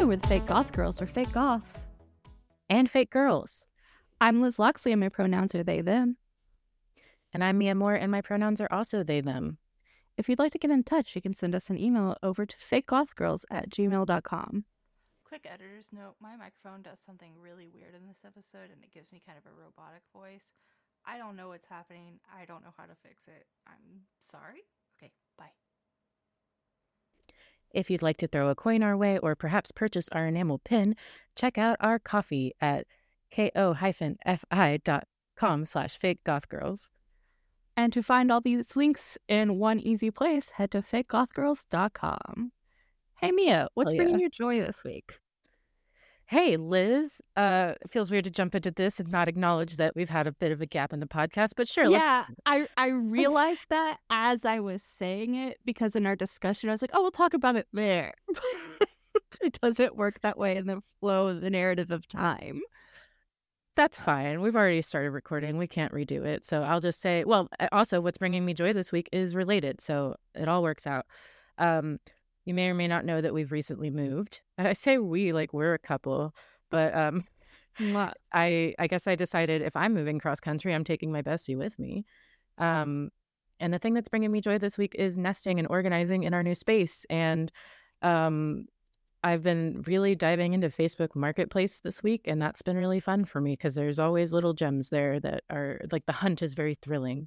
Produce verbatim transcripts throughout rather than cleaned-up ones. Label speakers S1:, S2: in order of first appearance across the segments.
S1: Hi, we're the Fake Goth Girls. We're fake goths.
S2: And fake girls.
S1: I'm Liz Loxley, and my pronouns are they, them.
S2: And I'm Mia Moore, and my pronouns are also they, them.
S1: If you'd like to get in touch, you can send us an email over to fake goth girls at gmail dot com.
S3: Quick editor's note, my microphone does something really weird in this episode, and it gives me kind of a robotic voice. I don't know what's happening. I don't know how to fix it. I'm sorry. Okay, bye.
S2: If you'd like to throw a coin our way or perhaps purchase our enamel pin, check out our coffee at ko-fi.com slash fake goth girls.
S1: And to find all these links in one easy place, head to fake goth girls dot com. Hey, Mia, what's
S2: Hell
S1: bringing
S2: yeah.
S1: you joy this week?
S2: Hey, Liz. Uh, it feels weird to jump into this and not acknowledge that we've had a bit of a gap in the podcast, but sure.
S1: Yeah,
S2: let's...
S1: I, I realized that as I was saying it, because in our discussion, I was like, oh, we'll talk about it there. It doesn't work that way in the flow of the narrative of time.
S2: That's fine. We've already started recording. We can't redo it. So I'll just say, well, also what's bringing me joy this week is related. So it all works out. Um, you may or may not know that we've recently moved. I say we like we're a couple, but um, I I guess I decided if I'm moving cross country, I'm taking my bestie with me. Um, and the thing that's bringing me joy this week is nesting and organizing in our new space. And um, I've been really diving into Facebook Marketplace this week, and that's been really fun for me because there's always little gems there that are like the hunt is very thrilling.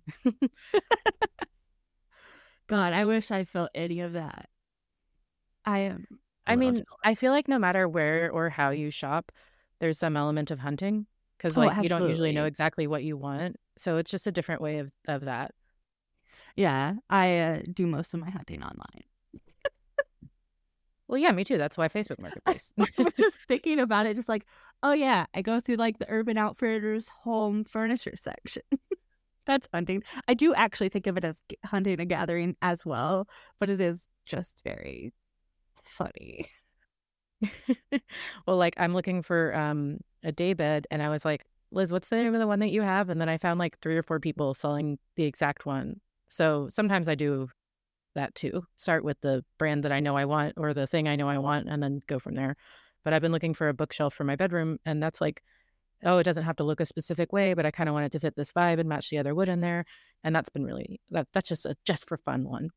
S1: God, I wish I felt any of that. I am.
S2: I mean, I feel like no matter where or how you shop, there's some element of hunting because
S1: Oh,
S2: like you don't usually
S1: absolutely.
S2: know exactly what you want. So it's just a different way of, of that.
S1: Yeah, I uh, do most of my hunting online.
S2: Well, yeah, me too. That's why Facebook Marketplace.
S1: I was just thinking about it, just like, oh yeah, I go through like the Urban Outfitters home furniture section. That's hunting. I do actually think of it as g- hunting and gathering as well, but it is just very funny.
S2: Well, like I'm looking for um a day bed, and I was like, Liz, what's the name of the one that you have? And then I found like three or four people selling the exact one. So sometimes I do that too. Start with the brand that I know I want or the thing I know I want and then go from there. But I've been looking for a bookshelf for my bedroom, and that's like, oh, it doesn't have to look a specific way, but I kind of want it to fit this vibe and match the other wood in there. And that's been really, that that's just a just for fun one.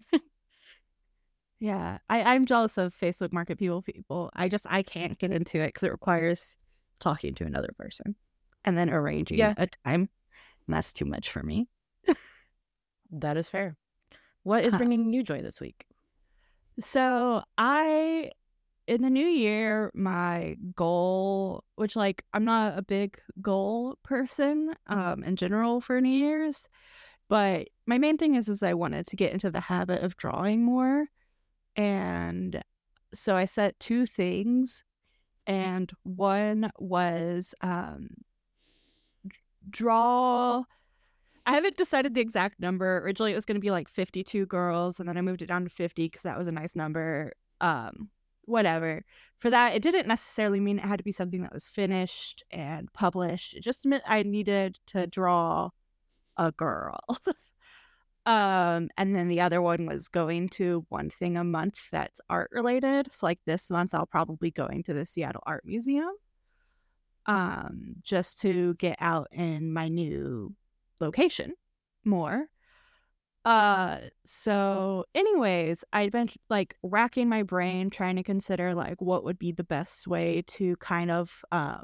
S1: Yeah, I, I'm jealous of Facebook Market people. People, I just I can't get into it because it requires talking to another person and then arranging
S2: Yeah.
S1: a time, and that's too much for me.
S2: That is fair. What is
S1: Huh.
S2: bringing you joy this week?
S1: So I, in the new year, my goal, which like I'm not a big goal person um, in general for New Year's, but my main thing is is I wanted to get into the habit of drawing more. And so I set two things, and one was um, d- draw. I haven't decided the exact number. Originally, it was going to be like fifty-two girls, and then I moved it down to fifty because that was a nice number. Um, whatever. For that, it didn't necessarily mean it had to be something that was finished and published. It just meant I needed to draw a girl. Um, and then the other one was going to one thing a month that's art related. So like this month, I'll probably be going to the Seattle Art Museum, um, just to get out in my new location more. Uh, so anyways, I'd been like racking my brain trying to consider like what would be the best way to kind of um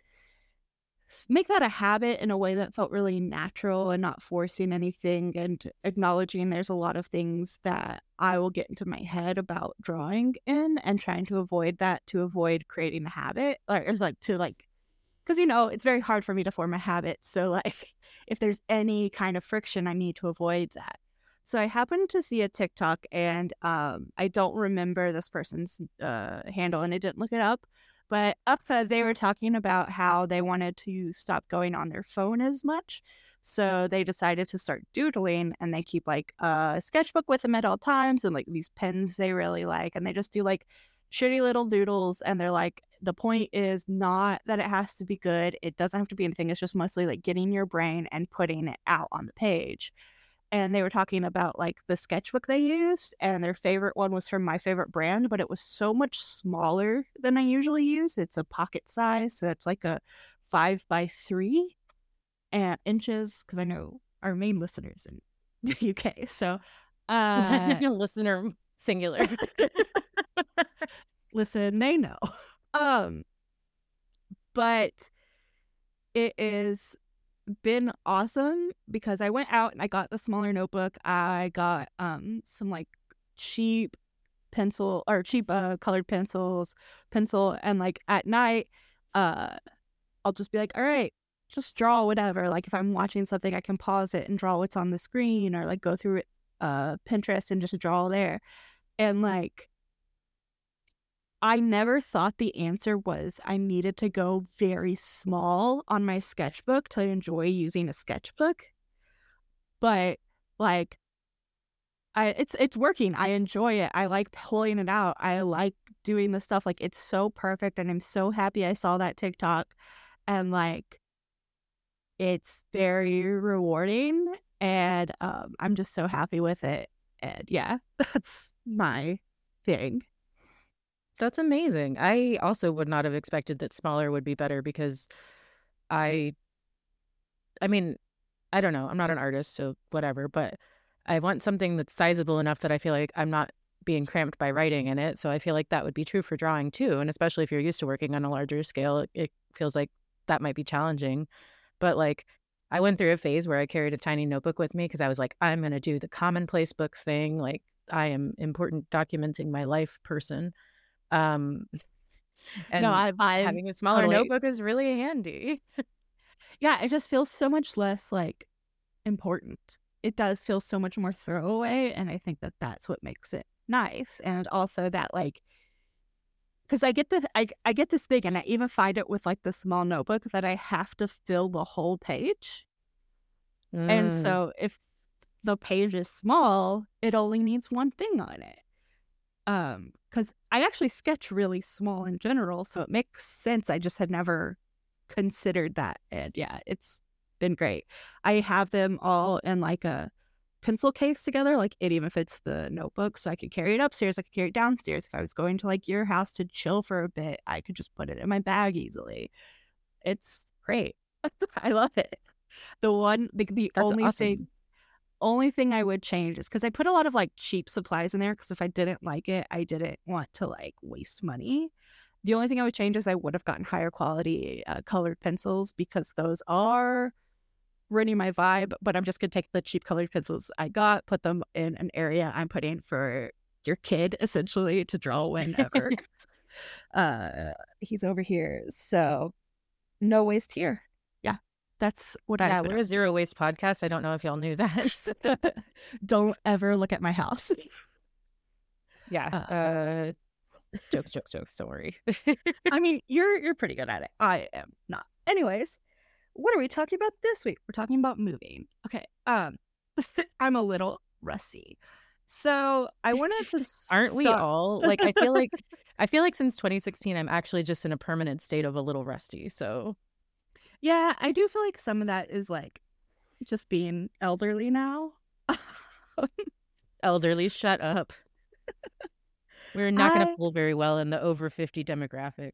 S1: s- make that a habit in a way that felt really natural and not forcing anything, and acknowledging there's a lot of things that I will get into my head about drawing in and trying to avoid that to avoid creating the habit or, or like to like because you know it's very hard for me to form a habit, so like if there's any kind of friction I need to avoid that. So I happened to see a TikTok, and um I don't remember this person's uh handle, and I didn't look it up. But up uh, they were talking about how they wanted to stop going on their phone as much. So they decided to start doodling, and they keep like a sketchbook with them at all times and like these pens they really like. And they just do like shitty little doodles. And they're like, the point is not that it has to be good. It doesn't have to be anything. It's just mostly like getting your brain and putting it out on the page. and they were talking about like the sketchbook they used, and their favorite one was from my favorite brand, but it was so much smaller than I usually use. It's a pocket size, so it's like a five by three and inches, because I know our main listeners in the U K. So, uh,
S2: listener singular.
S1: listen, they know. Um, but it is been awesome because I went out and I got the smaller notebook. I got um some like cheap pencil or cheap uh, colored pencils, pencil, and like at night, uh, I'll just be like, all right, just draw whatever. Like if I'm watching something, I can pause it and draw what's on the screen, or like go through uh Pinterest and just draw there. And like, I never thought the answer was I needed to go very small on my sketchbook to enjoy using a sketchbook. But like, I it's it's working. I enjoy it. I like pulling it out. I like doing the stuff. Like, it's so perfect, and I'm so happy I saw that TikTok. And like, it's very rewarding, and um, I'm just so happy with it. And yeah, that's my thing.
S2: That's amazing. I also would not have expected that smaller would be better because I, I mean, I don't know. I'm not an artist, so whatever, but I want something that's sizable enough that I feel like I'm not being cramped by writing in it. So I feel like that would be true for drawing too. And especially if you're used to working on a larger scale, it, it feels like that might be challenging. But like, I went through a phase where I carried a tiny notebook with me because I was like, I'm going to do the commonplace book thing. Like, I am important documenting my life person. Um, and
S1: No, I, I
S2: having a smaller
S1: totally-
S2: notebook is really handy.
S1: yeah, it just feels so much less like important. It does feel so much more throwaway, and I think that that's what makes it nice. And also that like, because I get the I I get this thing, and I even find it with like the small notebook that I have to fill the whole page. And
S2: Mm.
S1: so if the page is small, it only needs one thing on it. Um, because I actually sketch really small in general, so it makes sense. I just had never considered that, and yeah, it's been great. I have them all in like a pencil case together, like it even fits the notebook, so I could carry it upstairs, I could carry it downstairs. If I was going to like your house to chill for a bit, I could just put it in my bag easily. It's great. I love it. The one, the, the
S2: That's
S1: only
S2: awesome.
S1: thing only thing I would change is because I put a lot of like cheap supplies in there, because if I didn't like it, I didn't want to like waste money. The only thing I would change is I would have gotten higher quality uh, colored pencils, because those are ruining my vibe. But I'm just gonna take the cheap colored pencils I got, put them in an area I'm putting for your kid essentially to draw whenever. uh he's over here, so no waste here. Yeah, that's what I
S2: Yeah, we're a zero waste podcast. I don't know if y'all knew that.
S1: Don't ever look at my house.
S2: Yeah.
S1: Uh,
S2: Uh, jokes, jokes, jokes. Don't worry.
S1: I mean, you're you're pretty good at it. I am not. Anyways, what are we talking about this week? We're talking about moving. Okay. Um, I'm a little rusty, so I wanted to.
S2: Aren't we
S1: start-
S2: all? Like, I feel like I feel like since twenty sixteen, I'm actually just in a permanent state of a little rusty. So
S1: Yeah, I do feel like some of that is like just being elderly now.
S2: elderly, shut up. We're not going
S1: I-
S2: to pull very well in the over fifty demographic.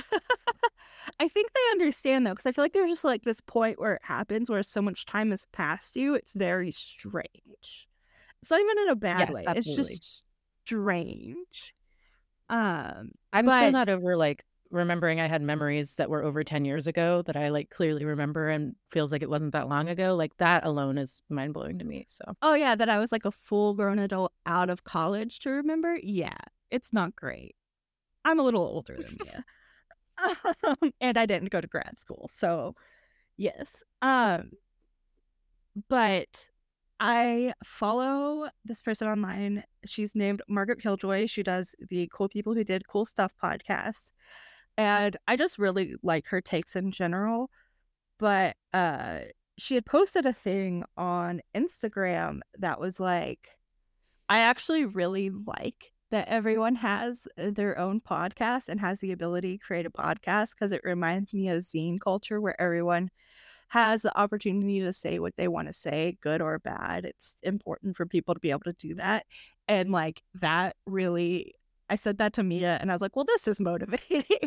S1: I think they understand though, because I feel like there's just like this point where it happens where so much time has passed you. It's very strange. It's not even in a bad
S2: Yes,
S1: way.
S2: absolutely.
S1: It's just strange. Um,
S2: I'm
S1: but
S2: still not over like remembering I had memories that were over ten years ago that I like clearly remember and feels like it wasn't that long ago. Like that alone is mind blowing to me. So
S1: oh yeah, that I was like a full grown adult out of college to remember. Yeah, it's not great. I'm a little older than you. Um, and I didn't go to grad school, so yes. Um, but I follow this person online. She's named Margaret Killjoy. She does the Cool People Who Did Cool Stuff podcast, and I just really like her takes in general. But uh, she had posted a thing on Instagram that was like, I actually really like that everyone has their own podcast and has the ability to create a podcast, because it reminds me of zine culture where everyone has the opportunity to say what they want to say, good or bad. It's important for people to be able to do that. And like that really, I said that to Mia and I was like, well, this is motivating.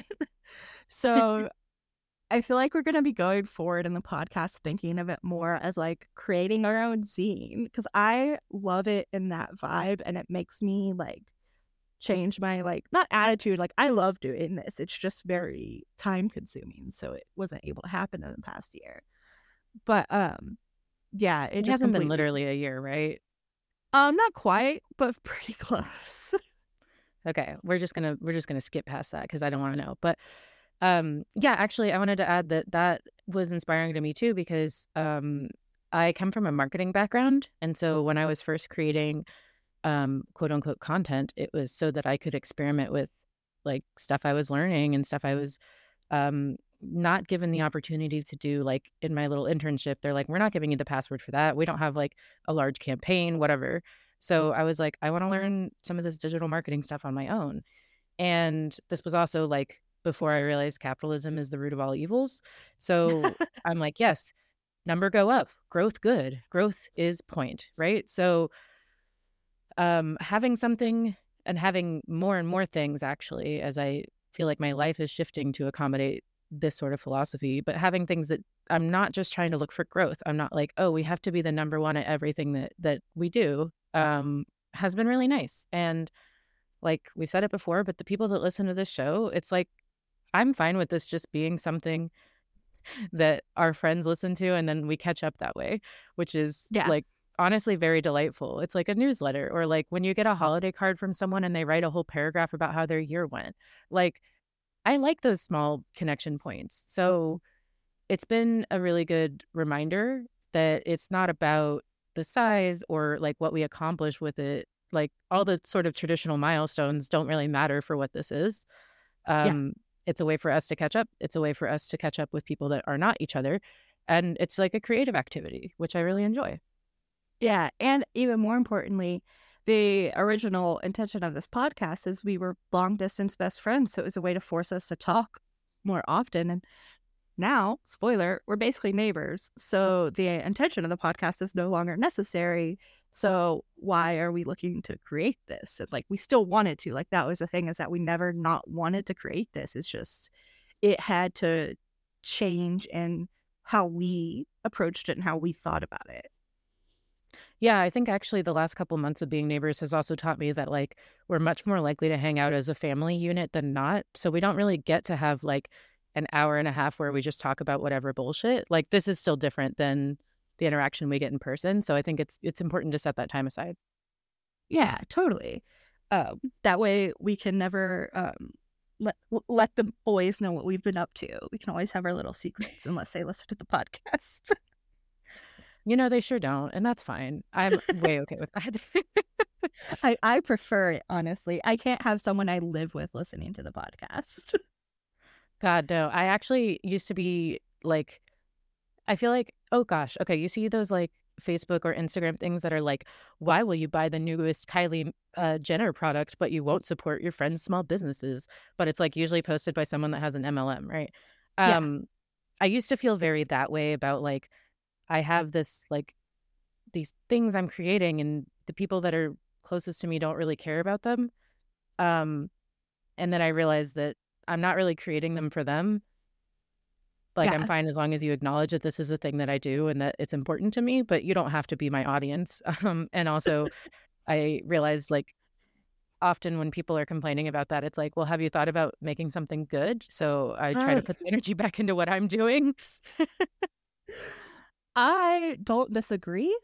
S1: So I feel like we're going to be going forward in the podcast thinking of it more as like creating our own zine, because I love it in that vibe and it makes me like change my like not attitude. Like I love doing this. It's just very time consuming. So it wasn't able to happen in the past year. But um yeah, it,
S2: It
S1: just
S2: hasn't been
S1: completely
S2: literally a year, right?
S1: um not quite, but pretty close.
S2: Okay, we're just gonna we're just gonna skip past that because I don't want to know. But um, yeah, actually, I wanted to add that that was inspiring to me too because um, I come from a marketing background, and so when I was first creating um, quote unquote content, it was so that I could experiment with like stuff I was learning and stuff I was um, not given the opportunity to do. Like in my little internship, they're like, we're not giving you the password for that. We don't have like a large campaign, whatever. So I was like, I want to learn some of this digital marketing stuff on my own. And this was also like before I realized capitalism is the root of all evils. So I'm like, yes, number go up, growth good, growth is point, right? So um, having something and having more and more things actually, as I feel like my life is shifting to accommodate this sort of philosophy, but having things that I'm not just trying to look for growth. I'm not like, oh, we have to be the number one at everything that that we do, um, has been really nice. And like we've said it before, but the people that listen to this show, it's like, I'm fine with this just being something that our friends listen to and then we catch up that way, which is
S1: Yeah.
S2: like honestly very delightful. It's like a newsletter, or like when you get a holiday card from someone and they write a whole paragraph about how their year went. Like I like those small connection points. So it's been a really good reminder that it's not about the size or like what we accomplish with it. Like all the sort of traditional milestones don't really matter for what this is. Um, It's a way for us to catch up. It's a way for us to catch up with people that are not each other. And it's like a creative activity, which I really enjoy.
S1: Yeah. And even more importantly, the original intention of this podcast is we were long distance best friends. So it was a way to force us to talk more often. And now, spoiler, we're basically neighbors. So the intention of the podcast is no longer necessary. So why are we looking to create this? And, like, we still wanted to. Like, that was the thing, is that we never not wanted to create this. It's just it had to change in how we approached it and how we thought about it.
S2: Yeah, I think actually the last couple months of being neighbors has also taught me that like we're much more likely to hang out as a family unit than not. So we don't really get to have like an hour and a half where we just talk about whatever bullshit. Like this is still different than the interaction we get in person. So I think it's it's important to set that time aside.
S1: Yeah, totally. Um, that way we can never um, let let the boys know what we've been up to. We can always have our little secrets unless they listen to the podcast.
S2: You know, they sure don't. And that's fine. I'm way okay with that.
S1: I, I prefer it, honestly. I can't have someone I live with listening to the podcast.
S2: God, no. I actually used to be like, I feel like, oh gosh, okay, you see those like Facebook or Instagram things that are like, why will you buy the newest Kylie uh, Jenner product, but you won't support your friend's small businesses? But it's like usually posted by someone that has an M L M, right? Um, yeah. I used to feel very that way about like, I have this like these things I'm creating and the people that are closest to me don't really care about them. Um, and then I realized that I'm not really creating them for them. Like, yeah. I'm fine as long as you acknowledge that this is a thing that I do and that it's important to me, but you don't have to be my audience. Um, and also, I realized, like, often when people are complaining about that, it's like, well, have you thought about making something good? So I try uh, to put the energy back into what I'm doing.
S1: I don't disagree.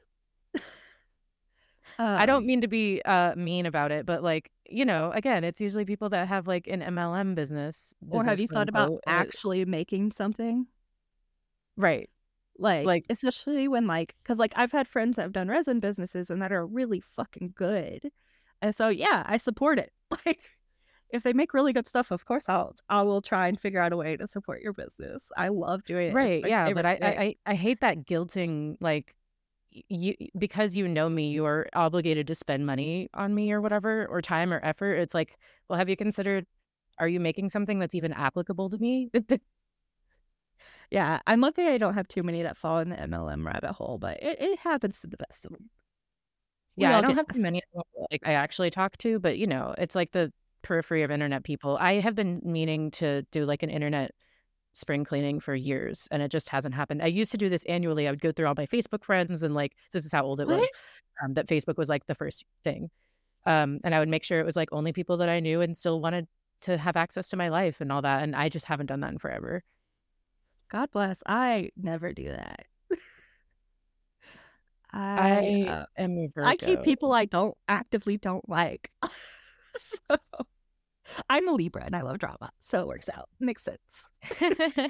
S2: Um, I don't mean to be uh, mean about it, but like, you know, again, it's usually people that have like an M L M business. business
S1: or have you thought about actually making something?
S2: Right.
S1: Like, like, especially when like, because like I've had friends that have done resin businesses and that are really fucking good. And so, yeah, I support it. Like, if they make really good stuff, of course, I'll, I will try and figure out a way to support your business. I love doing it.
S2: Right. Yeah. But I, I, I hate that guilting, like, you, because you know me, you are obligated to spend money on me or whatever, or time or effort. It's like, well, have you considered, are you making something that's even applicable to me?
S1: Yeah, I'm lucky I don't have too many that fall in the M L M rabbit hole, but it, it happens to the best of them. We
S2: Yeah, I
S1: all
S2: don't
S1: get
S2: have too
S1: messed
S2: many like I actually talk to, but you know, it's like the periphery of internet people. I have been meaning to do like an internet spring cleaning for years, and it just hasn't happened. I used to do this annually. I would go through all my Facebook friends, and like this is how old it
S1: What?
S2: was. Um, that Facebook was like the first thing, um, and I would make sure it was like only people that I knew and still wanted to have access to my life and all that. And I just haven't done that in forever.
S1: God bless. I never do that. I
S2: I
S1: uh,
S2: am a
S1: I keep
S2: Virgo.
S1: people I don't actively don't like. So I'm a Libra and I love drama, so it works out. Makes sense.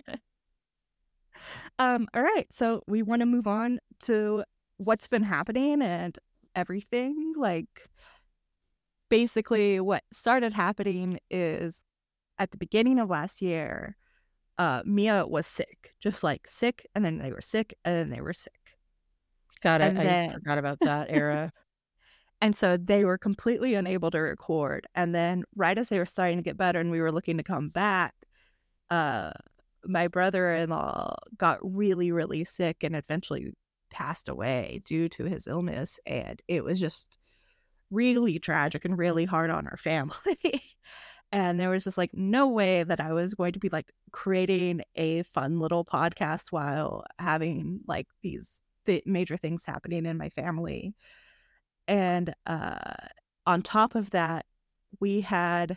S1: Um, all right, so we want to move on to what's been happening and everything. Like, basically, what started happening is at the beginning of last year, uh, Mia was sick, just like sick, and then they were sick, and then they were sick.
S2: God, I,
S1: And
S2: I
S1: then,
S2: forgot about that era.
S1: and so they were completely unable to record. And then, right as they were starting to get better and we were looking to come back, uh, my brother-in-law got really, really sick and eventually passed away due to his illness. And it was just really tragic and really hard on our family. And there was just like no way that I was going to be like creating a fun little podcast while having like these th- major things happening in my family. And uh, on top of that, we had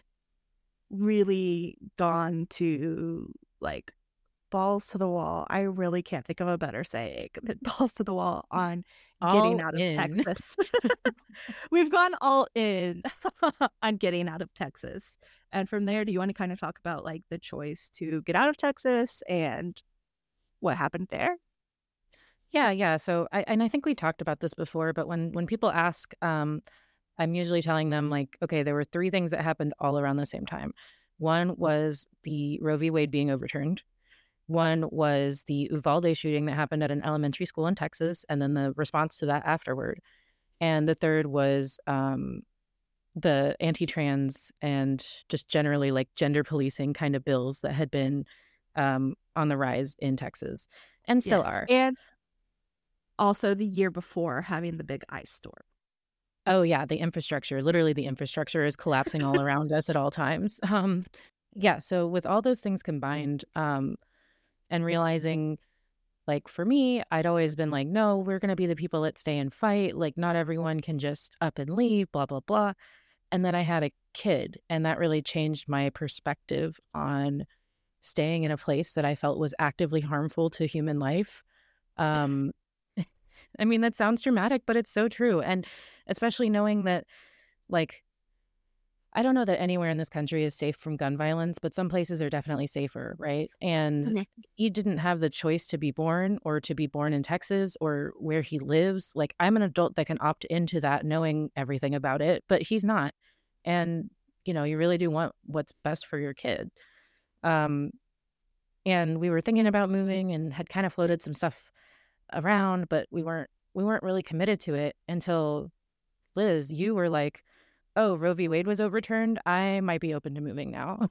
S1: really gone to like balls to the wall. I really can't think of a better saying than balls to the wall on getting
S2: All
S1: out of
S2: in.
S1: Texas. We've gone all in on getting out of Texas. And from there, do you want to kind of talk about like the choice to get out of Texas and what happened there?
S2: Yeah, yeah. So I and I think we talked about this before, but when when people ask, um, I'm usually telling them like, okay, there were three things that happened all around the same time. One was the Roe v. Wade being overturned. One was the Uvalde shooting that happened at an elementary school in Texas, and then the response to that afterward. And the third was um, the anti-trans and just generally like gender policing kind of bills that had been um, on the rise in Texas and still
S1: Yes.
S2: are.
S1: And also the year before having the big ice storm.
S2: Oh, yeah, the infrastructure. Literally, the infrastructure is collapsing all around us at all times. Um, yeah, so with all those things combined, um, and realizing, like, for me, I'd always been like, no, we're going to be the people that stay and fight. Like, not everyone can just up and leave, blah, blah, blah. And then I had a kid, and that really changed my perspective on staying in a place that I felt was actively harmful to human life. Um, I mean, that sounds dramatic, but it's so true. And especially knowing that, like, I don't know that anywhere in this country is safe from gun violence, but some places are definitely safer, right? And
S1: Mhm.
S2: he didn't have the choice to be born or to be born in Texas or where he lives. Like, I'm an adult that can opt into that knowing everything about it, but he's not. And, you know, you really do want what's best for your kid. Um, and we were thinking about moving and had kind of floated some stuff around, but we weren't we weren't really committed to it until Liz, you were like, oh, Roe v. Wade was overturned. I might be open to moving now.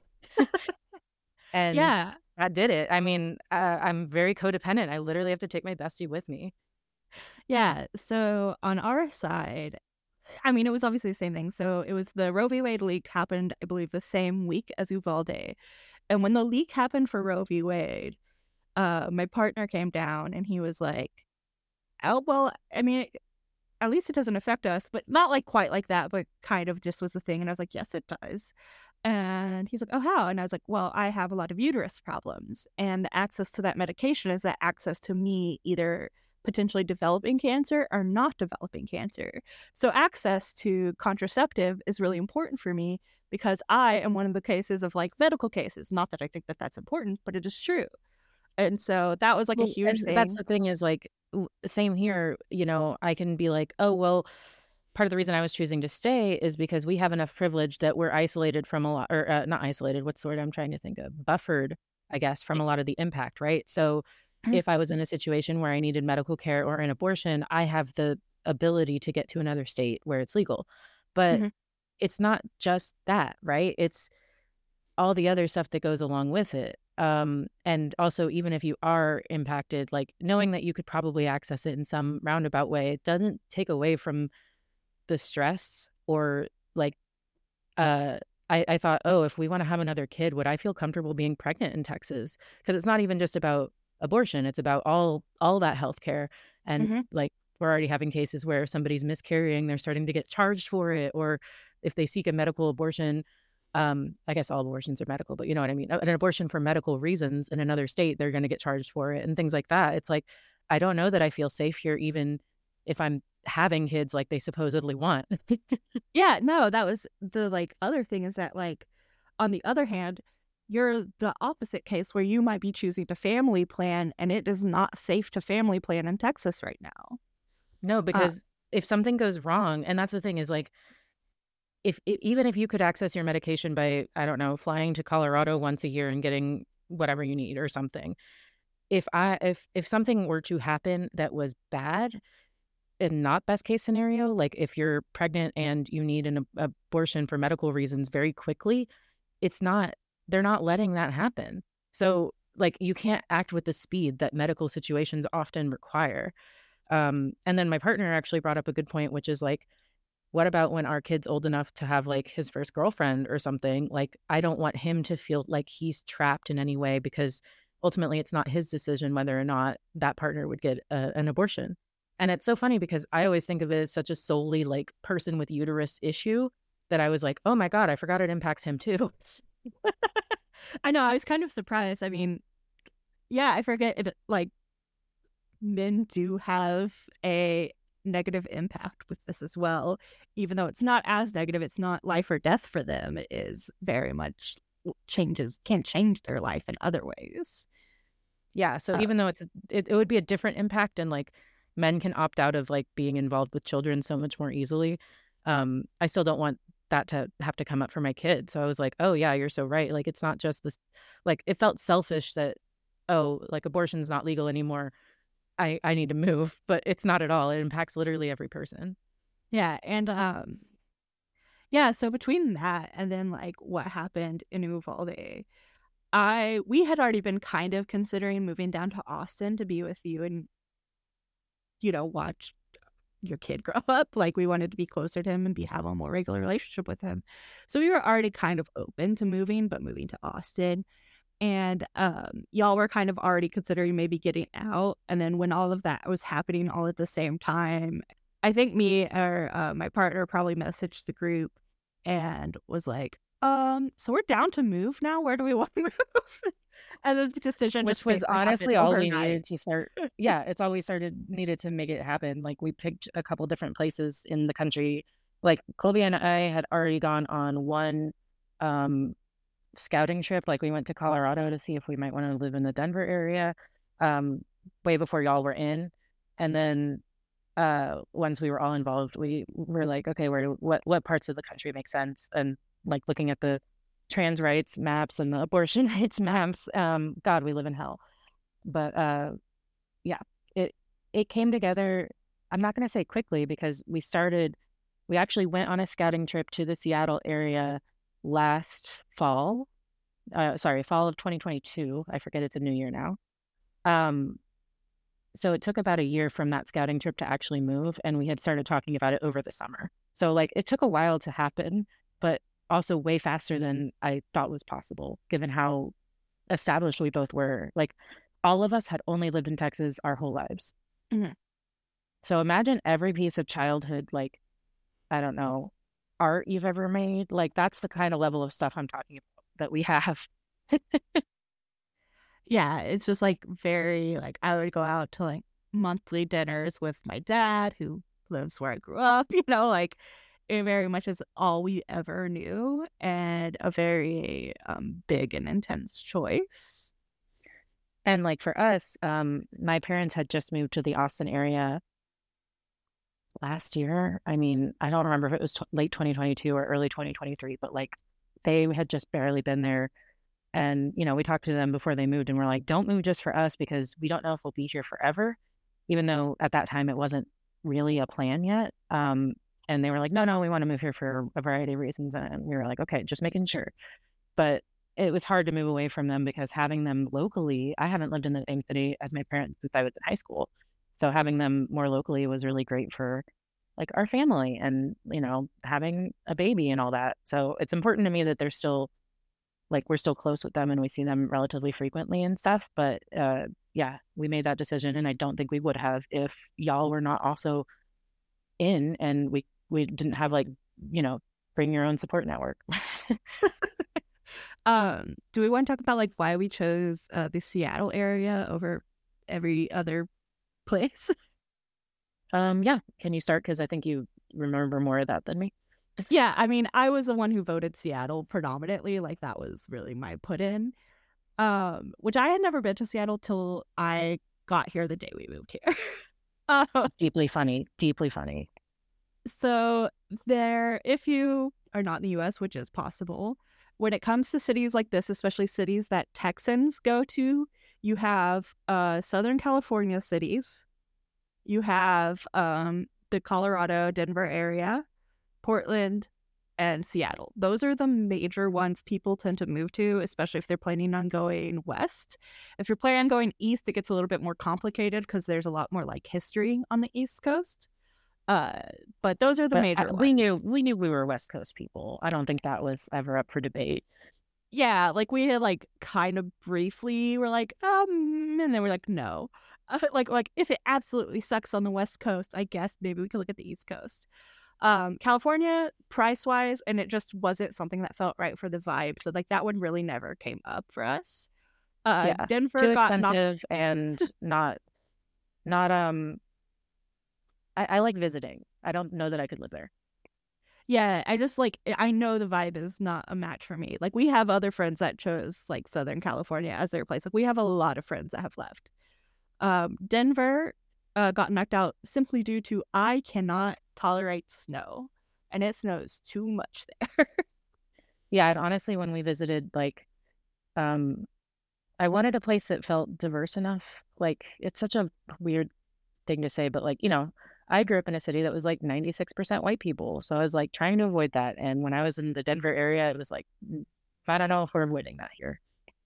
S2: And
S1: Yeah.
S2: that did it. I mean, uh, I'm very codependent. I literally have to take my bestie with me.
S1: Yeah. So on our side, I mean, it was obviously the same thing. So it was the Roe v. Wade leak happened, I believe, the same week as Uvalde. And when the leak happened for Roe v. Wade, uh, my partner came down and he was like, oh, well, I mean, at least it doesn't affect us, but not like quite like that, but kind of just was the thing. And I was like, yes, it does. And he's like, oh, how? And I was like, well, I have a lot of uterus problems. And the access to that medication is that access to me either potentially developing cancer or not developing cancer. So access to contraceptive is really important for me because I am one of the cases of like medical cases. Not that I think that that's important, but it is true. And so that was like
S2: Well,
S1: a huge
S2: and
S1: thing.
S2: that's the thing is like, w- same here, you know, I can be like, oh, well, part of the reason I was choosing to stay is because we have enough privilege that we're isolated from a lot, or uh, not isolated, what's the word I'm trying to think of? Buffered, I guess, from a lot of the impact, right? So
S1: Mhm.
S2: if I was in a situation where I needed medical care or an abortion, I have the ability to get to another state where it's legal. But
S1: Mhm.
S2: it's not just that, right? It's all the other stuff that goes along with it. Um, and also, even if you are impacted, like knowing that you could probably access it in some roundabout way, it doesn't take away from the stress or like, uh, I, I thought, oh, if we want to have another kid, would I feel comfortable being pregnant in Texas? Because it's not even just about abortion; it's about all all that healthcare. And
S1: Mm-hmm.
S2: like we're already having cases where somebody's miscarrying, they're starting to get charged for it, or if they seek a medical abortion, um, I guess all abortions are medical, but you know what I mean. An abortion for medical reasons in another state, they're going to get charged for it and things like that. It's like I don't know that I feel safe here, even if I'm having kids like they supposedly want.
S1: Yeah, no, that was the like other thing is that like on the other hand, you're the opposite case where you might be choosing to family plan and it is not safe to family plan in Texas right now.
S2: No,
S1: Uh,
S2: because if something goes wrong, and that's the thing is like, if, if even if you could access your medication by, I don't know, flying to Colorado once a year and getting whatever you need or something, if I if if something were to happen that was bad and not best case scenario, like if you're pregnant and you need an ab- abortion for medical reasons very quickly, it's not, they're not letting that happen. So like you can't act with the speed that medical situations often require. Um, and then my partner actually brought up a good point, which is like, what about when our kid's old enough to have like his first girlfriend or something? Like, I don't want him to feel like he's trapped in any way because ultimately it's not his decision whether or not that partner would get a, an abortion. And it's so funny because I always think of it as such a solely like person with uterus issue that I was like, oh my God, I forgot it impacts him too.
S1: I know, I was kind of surprised. I mean, yeah, I forget it like men do have a negative impact with this as well. Even though it's not as negative, it's not life or death for them. It is very much changes, can change their life in other ways.
S2: Yeah. So
S1: Uh,
S2: even though it's, it, it would be a different impact and like men can opt out of like being involved with children so much more easily. Um, I still don't want that to have to come up for my kid. So I was like, oh yeah, you're so right. Like, it's not just this, like, it felt selfish that, oh, like abortion's not legal anymore. I, I need to move, but it's not at all. It impacts literally every person.
S1: yeah, and um, yeah. So between that and then like what happened in Uvalde, I we had already been kind of considering moving down to Austin to be with you and you know watch your kid grow up. Like we wanted to be closer to him and be have a more regular relationship with him. So we were already kind of open to moving, but moving to Austin. And um, y'all were kind of already considering maybe getting out. And then when all of that was happening all at the same time, I think me or uh, my partner probably messaged the group and was like, um, so we're down to move now. Where do we want to move? And then the decision
S2: Which
S1: just
S2: was
S1: basically happened
S2: honestly all we
S1: overnight.
S2: needed to start. Yeah, it's all we started needed to make it happen. Like we picked a couple different places in the country. Like Colby and I had already gone on one um scouting trip. Like we went to Colorado to see if we might want to live in the Denver area um way before y'all were in. And then uh once we were all involved, we were like, okay, where what what parts of the country make sense? And like looking at the trans rights maps and the abortion rights maps, um God, we live in hell. But uh yeah, it it came together. I'm not going to say quickly because we started we actually went on a scouting trip to the Seattle area last fall. Uh, sorry, fall of twenty twenty-two. I forget it's a new year now. Um, so it took about a year from that scouting trip to actually move, and we had started talking about it over the summer. So like it took a while to happen, but also way faster than I thought was possible, given how established we both were. Like all of us had only lived in Texas our whole lives.
S1: Mhm.
S2: So imagine every piece of childhood, like, I don't know, art you've ever made. Like that's the kind of level of stuff I'm talking about that we have.
S1: Yeah, it's just like very like I would go out to like monthly dinners with my dad who lives where I grew up, you know, like it very much is all we ever knew and a very um big and intense choice.
S2: And like for us, um, my parents had just moved to the Austin area last year. I mean, I don't remember if it was t- late twenty twenty-two or early twenty twenty-three, but like they had just barely been there. And, you know, we talked to them before they moved and we're like, don't move just for us because we don't know if we'll be here forever, even though at that time it wasn't really a plan yet. Um, and they were like, no, no, we want to move here for a variety of reasons. And we were like, okay, just making sure. But it was hard to move away from them because having them locally, I haven't lived in the same city as my parents since I was in high school. So having them more locally was really great for like our family and, you know, having a baby and all that. So it's important to me that they're still like we're still close with them and we see them relatively frequently and stuff. But uh, yeah, we made that decision, and I don't think we would have if y'all were not also in and we we didn't have like, you know, bring your own support network.
S1: um, do we want to talk about like why we chose uh, the Seattle area over every other place?
S2: um, yeah, can you start? Because I think you remember more of that than me.
S1: Yeah, I mean, I was the one who voted Seattle predominantly. Like that was really my put in. Um, which I had never been to Seattle till I got here the day we moved here. uh,
S2: Deeply funny, deeply funny.
S1: So there, if you are not in the U S, which is possible, when it comes to cities like this, especially cities that Texans go to, you have uh, Southern California cities. You have um, the Colorado, Denver area, Portland, and Seattle. Those are the major ones people tend to move to, especially if they're planning on going west. If you're planning on going east, it gets a little bit more complicated because there's a lot more like history on the East Coast. Uh, but those are the
S2: but
S1: major
S2: I,
S1: ones.
S2: We knew we knew we were West Coast people. I don't think that was ever up for debate.
S1: Yeah, like we had like kind of briefly were like, um, and then we're like, no. Uh, like, like if it absolutely sucks on the West Coast, I guess maybe we could look at the East Coast. Um, California, price-wise, and it just wasn't something that felt right for the vibe. So, like, that one really never came up for us. Uh,
S2: yeah,
S1: Denver
S2: too
S1: got
S2: expensive
S1: knocked...
S2: and not, not, um, I, I like visiting. I don't know that I could live there.
S1: Yeah, I just, like, I know the vibe is not a match for me. Like, we have other friends that chose, like, Southern California as their place. Like, we have a lot of friends that have left. Um, Denver uh, got knocked out simply due to I cannot tolerate snow, and it snows too much there.
S2: Yeah, and honestly, when we visited, like, um, I wanted a place that felt diverse enough. Like, it's such a weird thing to say, but like, you know, I grew up in a city that was like ninety-six percent white people. So I was like trying to avoid that. And when I was in the Denver area, it was like, I don't know if we're avoiding that here.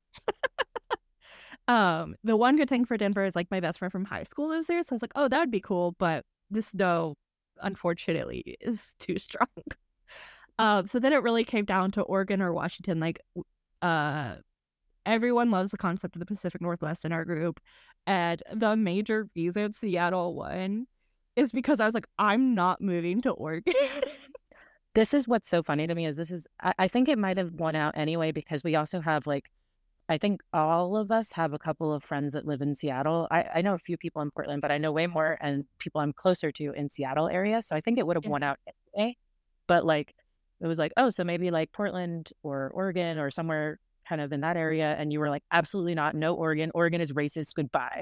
S1: um, the one good thing for Denver is like my best friend from high school lives there. So I was like, oh, that would be cool. But the snow, unfortunately, is too strong. Um, so then it really came down to Oregon or Washington. Like, uh, everyone loves the concept of the Pacific Northwest in our group. And the major reason Seattle won is because I was like, I'm not moving to Oregon.
S2: This is what's so funny to me is this is, I, I think it might have won out anyway, because we also have like, I think all of us have a couple of friends that live in Seattle. I, I know a few people in Portland, but I know way more and people I'm closer to in Seattle area. So I think it would have
S1: Yeah.
S2: won out anyway. But like, it was like, oh, so maybe like Portland or Oregon or somewhere kind of in that area. And you were like, absolutely not. No, Oregon. Oregon is racist. Goodbye.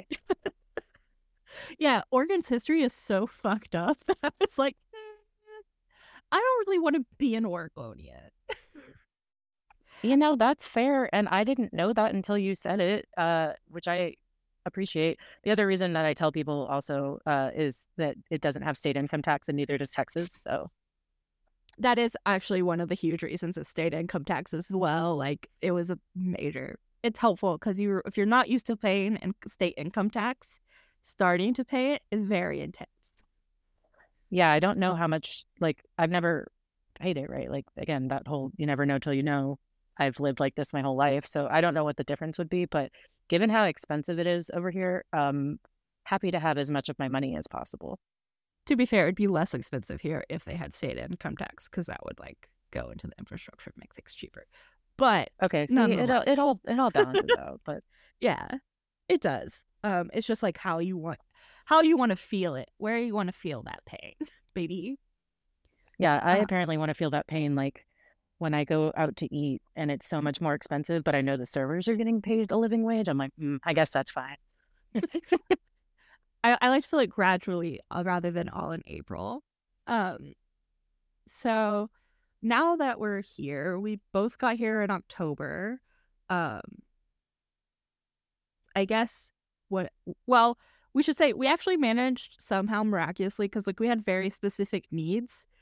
S1: Yeah, Oregon's history is so fucked up that I was like, mm, I don't really want to be an Oregonian.
S2: You know, that's fair. And I didn't know that until you said it, uh, which I appreciate. The other reason that I tell people also uh, is that it doesn't have state income tax and neither does Texas. So
S1: That is actually one of the huge reasons is state income tax as well. Like, it was a major... It's helpful because you, if you're not used to paying in state income tax, starting to pay it is very intense.
S2: yeah, I don't know how much, like, I've never paid it, right? Like, again, that whole, you never know till you know. I've lived like this my whole life. So I don't know what the difference would be, but given how expensive it is over here, um, happy to have as much of my money as possible.
S1: To be fair, it'd be less expensive here if they had state income tax because that would like go into the infrastructure and make things cheaper. But
S2: okay, see, it all, it all it all balances out. But
S1: yeah, it does. Um, it's just like how you want how you want to feel it, where you want to feel that pain, baby.
S2: Yeah, I
S1: uh,
S2: apparently want to feel that pain like when I go out to eat and it's so much more expensive, but I know the servers are getting paid a living wage. I'm like, mm, I guess that's fine.
S1: I, I like to feel it gradually uh, rather than all in April. Um, so now that we're here, we both got here in October. Um, I guess what, well, we should say we actually managed somehow miraculously because like we had very specific needs,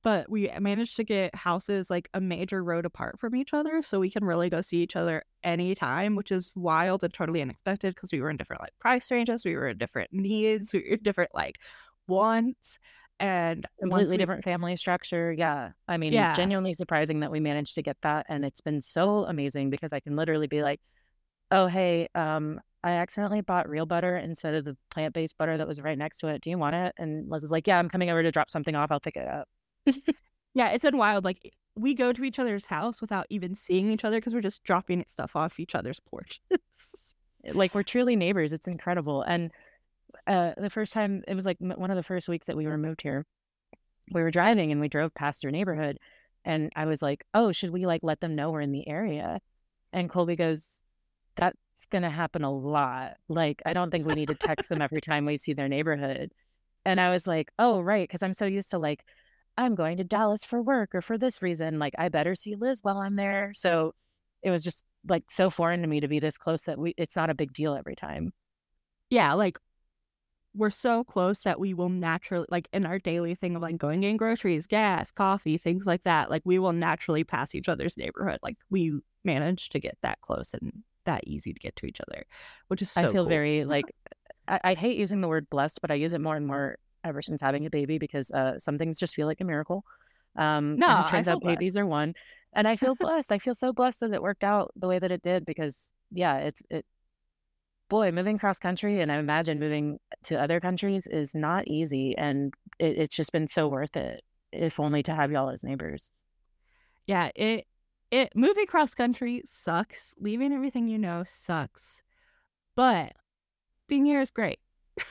S1: but we managed to get houses like a major road apart from each other, so we can really go see each other anytime, which is wild and totally unexpected because we were in different like price ranges, we were in different needs, we were in different like wants, and
S2: Completely
S1: we,
S2: different family structure. Yeah. I mean,
S1: yeah.
S2: genuinely surprising that we managed to get that. And it's been so amazing because I can literally be like, oh, hey, um, I accidentally bought real butter instead of the plant-based butter that was right next to it. Do you want it? And Liz is like, yeah, I'm coming over to drop something off. I'll pick it up.
S1: Yeah, it's been wild. Like, we go to each other's house without even seeing each other because we're just dropping stuff off each other's porches.
S2: Like, we're truly neighbors. It's incredible. And uh, the first time, it was like one of the first weeks that we were moved here, we were driving and we drove past your neighborhood. And I was like, oh, should we like let them know we're in the area? And Colby goes, that's going to happen a lot. Like, I don't think we need to text them every time we see their neighborhood. And I was like, oh, right. Because I'm so used to like, I'm going to Dallas for work or for this reason. Like, I better see Liz while I'm there. So it was just like so foreign to me to be this close that we it's not a big deal every time.
S1: Yeah, like we're so close that we will naturally, like in our daily thing of like going in groceries, gas, coffee, things like that, like we will naturally pass each other's neighborhood. Like we managed to get that close and that easy to get to each other, which is so
S2: I feel
S1: cool.
S2: very like, I, I hate using the word blessed, but I use it more and more ever since having a baby because uh, some things just feel like a miracle. Um,
S1: no,
S2: and it turns out
S1: blessed.
S2: babies are one. And I feel blessed. I feel so blessed that it worked out the way that it did because, yeah, it's, it, boy, moving cross country and I imagine moving to other countries is not easy. And it, it's just been so worth it, if only to have y'all as neighbors.
S1: Yeah, it, it, moving cross country sucks. Leaving everything you know sucks. But being here is great.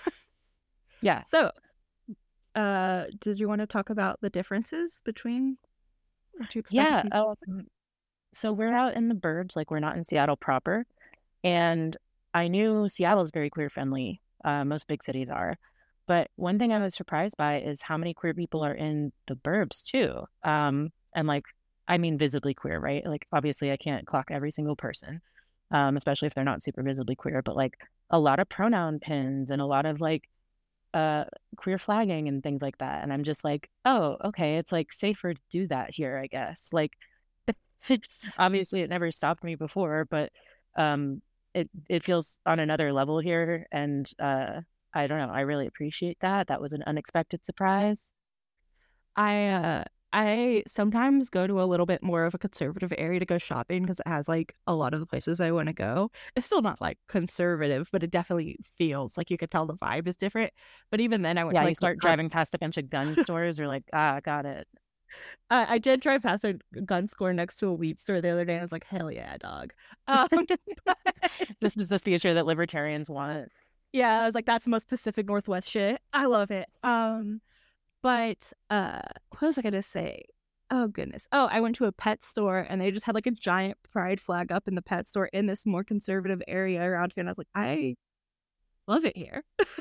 S2: Yeah.
S1: So, uh, did you want to talk about the differences between what you expect?
S2: Yeah. Um, so we're out in the burbs, like we're not in Seattle proper. And I knew Seattle is very queer friendly. Uh, most big cities are. But one thing I was surprised by is how many queer people are in the burbs too. Um, and like, I mean, visibly queer, right? Like, obviously I can't clock every single person, um, especially if they're not super visibly queer, but like a lot of pronoun pins and a lot of like uh, queer flagging and things like that. And I'm just like, oh, okay. It's like safer to do that here, I guess. Like, obviously it never stopped me before, but um, it, it feels on another level here. And uh, I don't know. I really appreciate that. That was an unexpected surprise.
S1: I, uh, I sometimes go to a little bit more of a conservative area to go shopping because it has like a lot of the places I want to go. It's still not like conservative, but it definitely feels like you could tell the vibe is different. But even then, I went
S2: yeah,
S1: to like
S2: you start driving past a bunch of gun stores. You're like, ah, got it.
S1: Uh, I did drive past a gun store next to a weed store the other day. And I was like, hell yeah, dog. Um, but...
S2: This is the future that libertarians want.
S1: Yeah, I was like, that's the most Pacific Northwest shit. I love it. Um, But uh, what was I going to say? Oh, goodness. Oh, I went to a pet store and they just had like a giant pride flag up in the pet store in this more conservative area around here. And I was like, I love it here.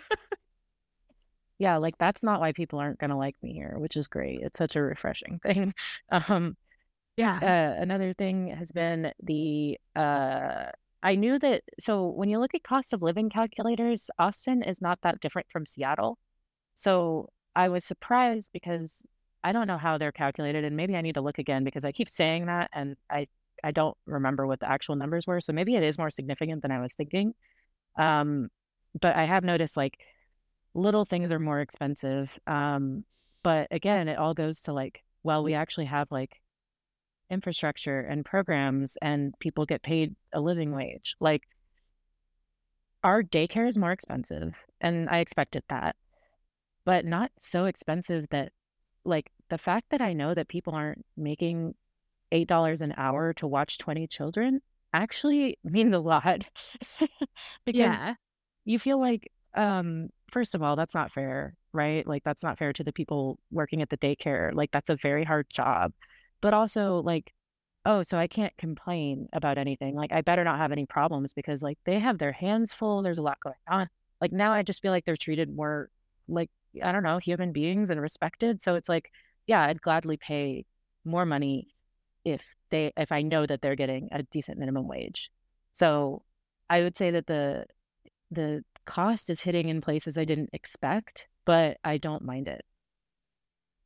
S2: Yeah, like that's not why people aren't going to like me here, which is great. It's such a refreshing thing. Um,
S1: yeah.
S2: Uh, another thing has been the, uh, I knew that, so when you look at cost of living calculators, Austin is not that different from Seattle. So I was surprised because I don't know how they're calculated, and maybe I need to look again because I keep saying that and I, I don't remember what the actual numbers were. So maybe it is more significant than I was thinking. Um, but I have noticed like little things are more expensive. Um, but again, it all goes to like, well, we actually have like infrastructure and programs and people get paid a living wage. Like our daycare is more expensive and I expected that, but not so expensive that like the fact that I know that people aren't making eight dollars an hour to watch twenty children actually means a lot. Because
S1: yeah.
S2: you feel like, um, first of all, that's not fair, right? Like that's not fair to the people working at the daycare. Like that's a very hard job, but also like, oh, so I can't complain about anything. Like I better not have any problems because like they have their hands full. There's a lot going on. Like now I just feel like they're treated more like, I don't know, human beings and respected. So it's like, yeah, I'd gladly pay more money if they, if I know that they're getting a decent minimum wage. So I would say that the, the cost is hitting in places I didn't expect, but I don't mind it.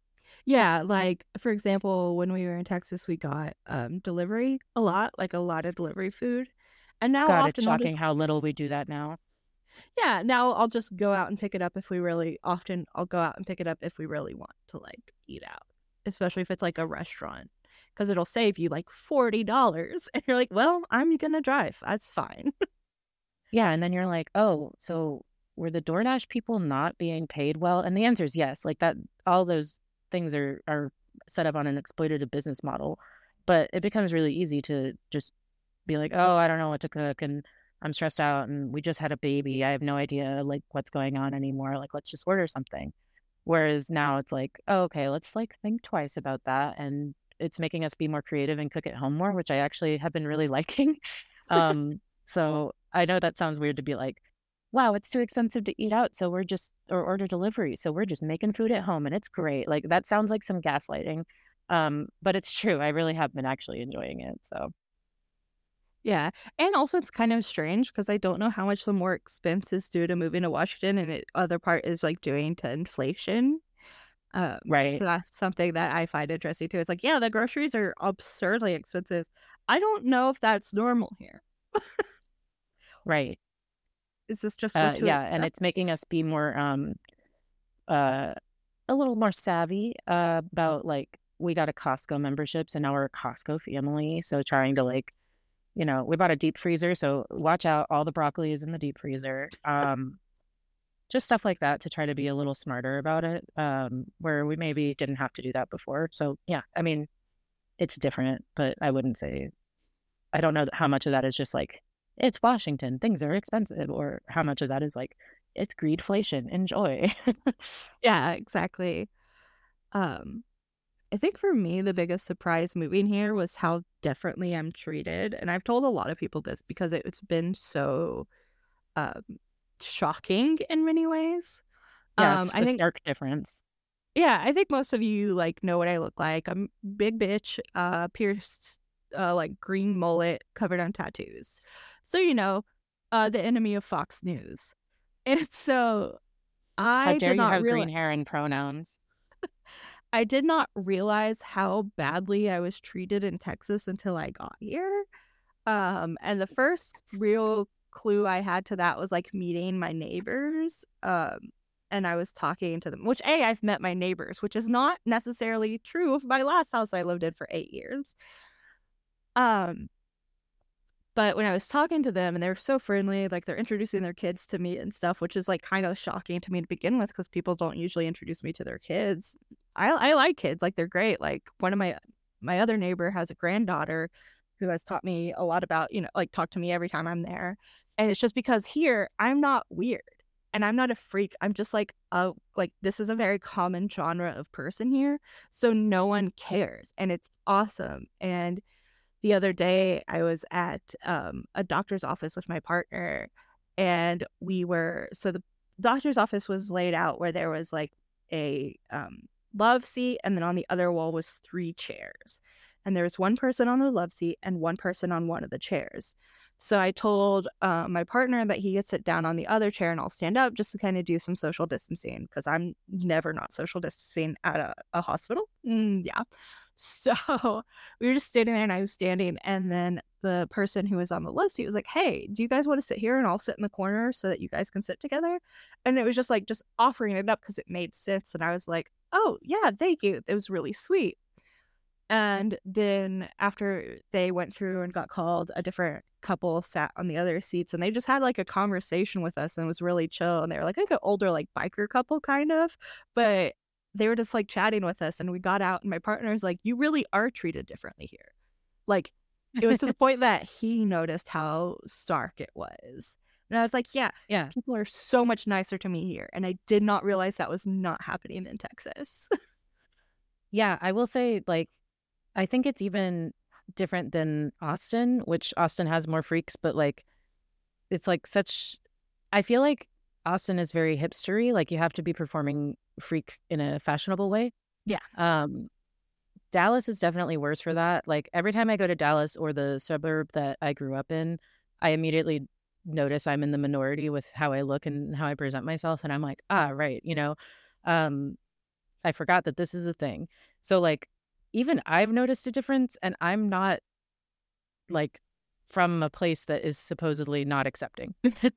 S1: Yeah, like for example, when we were in Texas, we got um delivery a lot, like a lot of delivery food. And now
S2: God, it's
S1: often I'll just
S2: shocking how little we do that now.
S1: yeah, now I'll just go out and pick it up if we really often I'll go out and pick it up if we really want to like eat out, especially if it's like a restaurant, because it'll save you like forty dollars and you're like, well, I'm gonna drive. That's fine.
S2: Yeah, and then you're like, oh, so were the DoorDash people not being paid well? And the answer is yes. Like that, all those things are are set up on an exploitative business model. But it becomes really easy to just be like, oh, I don't know what to cook, and I'm stressed out, and we just had a baby. I have no idea like what's going on anymore. Like, let's just order something. Whereas now it's like, oh, okay, let's like think twice about that, and it's making us be more creative and cook at home more, which I actually have been really liking. Um, so I know that sounds weird to be like, wow, it's too expensive to eat out, so we're just or order delivery, so we're just making food at home, and it's great. Like that sounds like some gaslighting, um, but it's true. I really have been actually enjoying it. So
S1: Yeah. And also it's kind of strange because I don't know how much the more expense is due to moving to Washington and the other part is like doing to inflation. Um,
S2: right,
S1: so that's something that I find interesting too. It's like, yeah, the groceries are absurdly expensive. I don't know if that's normal here.
S2: right,
S1: Is this just
S2: uh,
S1: what to
S2: yeah, and
S1: accept?
S2: it's making us be more um uh a little more savvy uh, about like we got a Costco membership, so now we're a Costco family. So trying to like, you know, we bought a deep freezer, so watch out, all the broccoli is in the deep freezer. Um, just stuff like that to try to be a little smarter about it, um, where we maybe didn't have to do that before. So yeah, I mean, it's different, but I wouldn't say I don't know how much of that is just like it's Washington, things are expensive, or how much of that is like it's greedflation, enjoy.
S1: Yeah, exactly. Um, I think for me, the biggest surprise moving here was how differently I'm treated. And I've told a lot of people this because it's been so um, shocking in many ways.
S2: Yeah,
S1: Um,
S2: it's
S1: I
S2: a
S1: think,
S2: stark difference.
S1: yeah, I think most of you like know what I look like. I'm big bitch, uh, pierced, uh, like green mullet, covered on tattoos. So you know, uh, the enemy of Fox News. And so
S2: How
S1: I
S2: dare
S1: did
S2: you
S1: not
S2: have green
S1: realize.
S2: hair and pronouns?
S1: I did not realize how badly I was treated in Texas until I got here. Um, and the first real clue I had to that was like meeting my neighbors. Um, and I was talking to them, which A, I've met my neighbors, which is not necessarily true of my last house I lived in for eight years. Um, but when I was talking to them and they were so friendly, like they're introducing their kids to me and stuff, which is like kind of shocking to me to begin with because people don't usually introduce me to their kids. I I like kids, like they're great. Like one of my my other neighbor has a granddaughter who has taught me a lot about, you know, like talk to me every time I'm there. And it's just because here I'm not weird and I'm not a freak. I'm just like a like this is a very common genre of person here. So no one cares and it's awesome. And the other day I was at um, a doctor's office with my partner and we were so the doctor's office was laid out where there was like a um, love seat and then on the other wall was three chairs and there was one person on the love seat and one person on one of the chairs. So I told uh, my partner that he could sit down on the other chair and I'll stand up just to kind of do some social distancing because I'm never not social distancing at a, a hospital. Mm, yeah. So we were just standing there and I was standing and then the person who was on the love seat was like, hey, do you guys want to sit here and I'll sit in the corner so that you guys can sit together? And it was just like just offering it up because it made sense. And I was like, oh, yeah, thank you. It was really sweet. And then after they went through and got called, a different couple sat on the other seats and they just had like a conversation with us and it was really chill. And they were like, like an older, like biker couple kind of, but they were just like chatting with us and we got out and my partner was like, you really are treated differently here. Like it was to the point that he noticed how stark it was. And I was like, yeah,
S2: Yeah.
S1: people are so much nicer to me here. And I did not realize that was not happening in Texas.
S2: Yeah, I will say, like, I think it's even different than Austin, which Austin has more freaks, but like, it's like such, I feel like Austin is very hipstery. Like, you have to be performing freak in a fashionable way.
S1: Yeah.
S2: Um, Dallas is definitely worse for that. Like, every time I go to Dallas or the suburb that I grew up in, I immediately notice I'm in the minority with how I look and how I present myself. And I'm like, ah, right, you know, um, I forgot that this is a thing. So like even I've noticed a difference, and I'm not like from a place that is supposedly not accepting.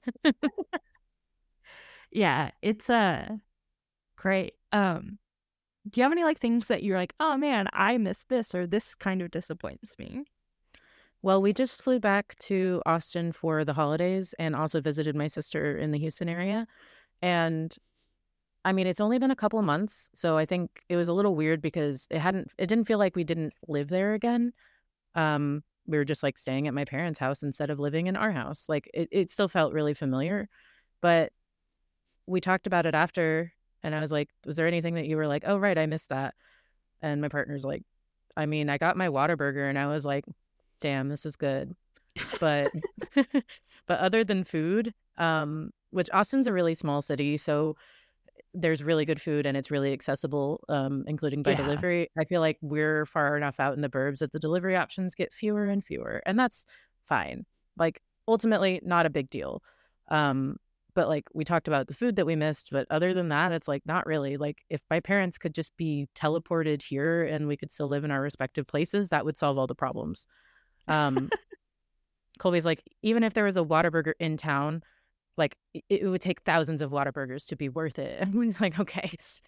S1: Yeah, it's uh great. Um, do you have any like things that you're like, oh man, I miss this, or this kind of disappoints me?
S2: Well, we just flew back to Austin for the holidays and also visited my sister in the Houston area. And I mean, it's only been a couple of months, so I think it was a little weird because it hadn't it didn't feel like we didn't live there again. Um, we were just like staying at my parents' house instead of living in our house. Like it, it still felt really familiar. But we talked about it after, and I was like, was there anything that you were like, oh right, I missed that? And my partner's like, I mean, I got my Whataburger and I was like, damn, this is good. But but other than food, um, which Austin's a really small city, so there's really good food and it's really accessible, um, including by
S1: Yeah.
S2: delivery. I feel like we're far enough out in the burbs that the delivery options get fewer and fewer, and that's fine. Like ultimately, not a big deal. Um, but like we talked about the food that we missed, but other than that, it's like not really. Like if my parents could just be teleported here and we could still live in our respective places, that would solve all the problems. Um, Colby's like, even if there was a Whataburger in town, like it, it would take thousands of Whataburgers to be worth it. And he's like, okay.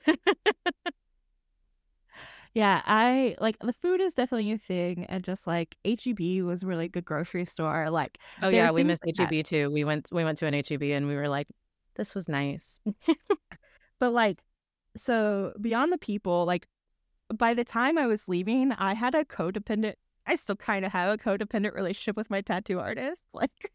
S1: Yeah, I like the food is definitely a thing, and just like H E B was a really good grocery store. Like,
S2: Oh
S1: there are
S2: yeah, we
S1: things
S2: missed
S1: like
S2: H E
S1: that.
S2: B too. We went we went to an H E B and we were like, this was nice.
S1: But like, so beyond the people, like by the time I was leaving, I had a codependent. I still kind of have a codependent relationship with my tattoo artist. Like,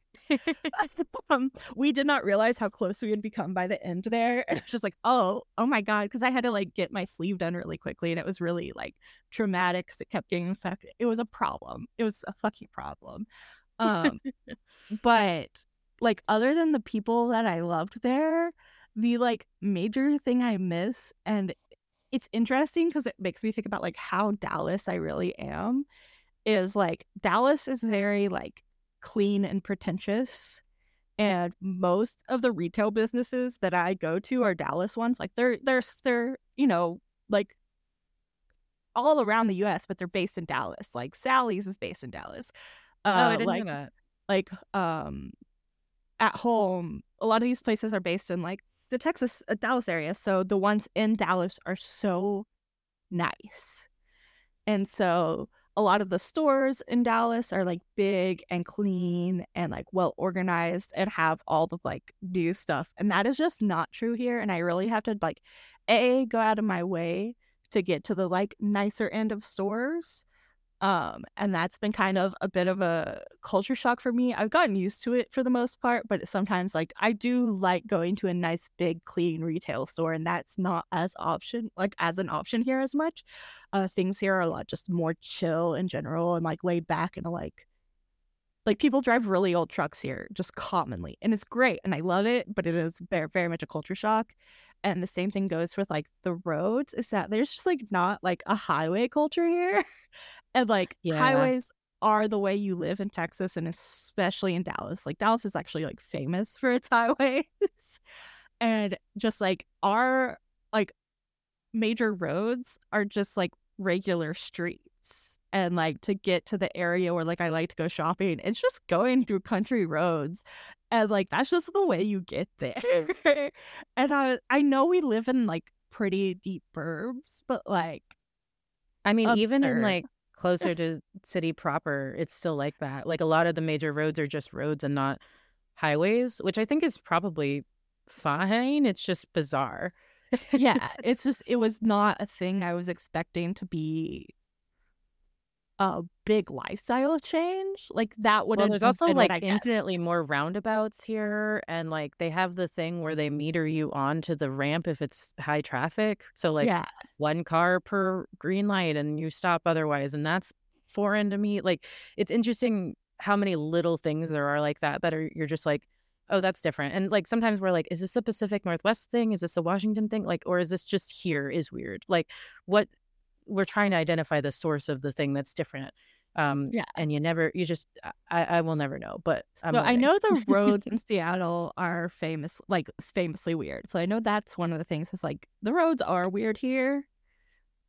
S1: um, we did not realize how close we had become by the end there, and it was just like, oh, oh my god, because I had to like get my sleeve done really quickly, and it was really like traumatic because it kept getting infected. It was a problem. It was a fucking problem. Um, but like other than the people that I loved there, the like major thing I miss, and it's interesting because it makes me think about like how Dallas I really am, is like Dallas is very like clean and pretentious, and most of the retail businesses that I go to are Dallas ones. Like they're they're they're you know like all around the U S, but they're based in Dallas. Like Sally's is based in Dallas.
S2: Oh, I
S1: Uh,
S2: didn't
S1: like
S2: know that.
S1: like um At Home, a lot of these places are based in like the Texas uh, Dallas area. So the ones in Dallas are so nice. And so a lot of the stores in Dallas are like big and clean and like well organized and have all the like new stuff. And that is just not true here. And I really have to like A, go out of my way to get to the like nicer end of stores. Um, and that's been kind of a bit of a culture shock for me. I've gotten used to it for the most part, but sometimes like I do like going to a nice big clean retail store, and that's not as option like as an option here as much. Uh, things here are a lot just more chill in general and like laid back, and like like people drive really old trucks here just commonly, and it's great and I love it, but it is very very much a culture shock. And the same thing goes with like the roads, is that there's just like not like a highway culture here. And like
S2: Yeah.
S1: highways are the way you live in Texas, and especially in Dallas. Like Dallas is actually like famous for its highways. And just like our like major roads are just like regular streets. And like to get to the area where like I like to go shopping, it's just going through country roads. And like that's just the way you get there. And I I know we live in like pretty deep burbs, but like
S2: I mean, even in
S1: absurd.
S2: like closer to city proper, it's still like that. Like a lot of the major roads are just roads and not highways, which I think is probably fine. It's just bizarre.
S1: Yeah, it's just it was not a thing I was expecting to be a big lifestyle change. Like that would
S2: Well,
S1: have
S2: there's also
S1: been
S2: like
S1: what I guessed.
S2: infinitely more roundabouts here, and like they have the thing where they meter you onto the ramp if it's high traffic. So like
S1: Yeah,
S2: one car per green light and you stop otherwise, and that's foreign to me. Like it's interesting how many little things there are like that that are you're just like, oh, that's different. And like sometimes we're like, is this a Pacific Northwest thing? Is this a Washington thing? Like, or is this just here is weird? Like what we're trying to identify the source of the thing that's different. Um,
S1: yeah.
S2: and you never, you just, I, I will never know, but I'm
S1: So I
S2: learning.
S1: know the roads in Seattle are famous, like famously weird. So I know that's one of the things is like the roads are weird here.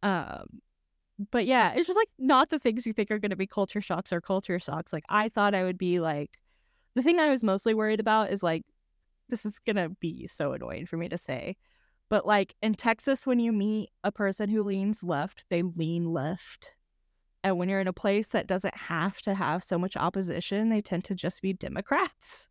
S1: Um, but yeah, it's just like not the things you think are going to be culture shocks or culture shocks. Like I thought I would be like, the thing that I was mostly worried about is like, this is going to be so annoying for me to say. But like in Texas, when you meet a person who leans left, they lean left. And when you're in a place that doesn't have to have so much opposition, they tend to just be Democrats.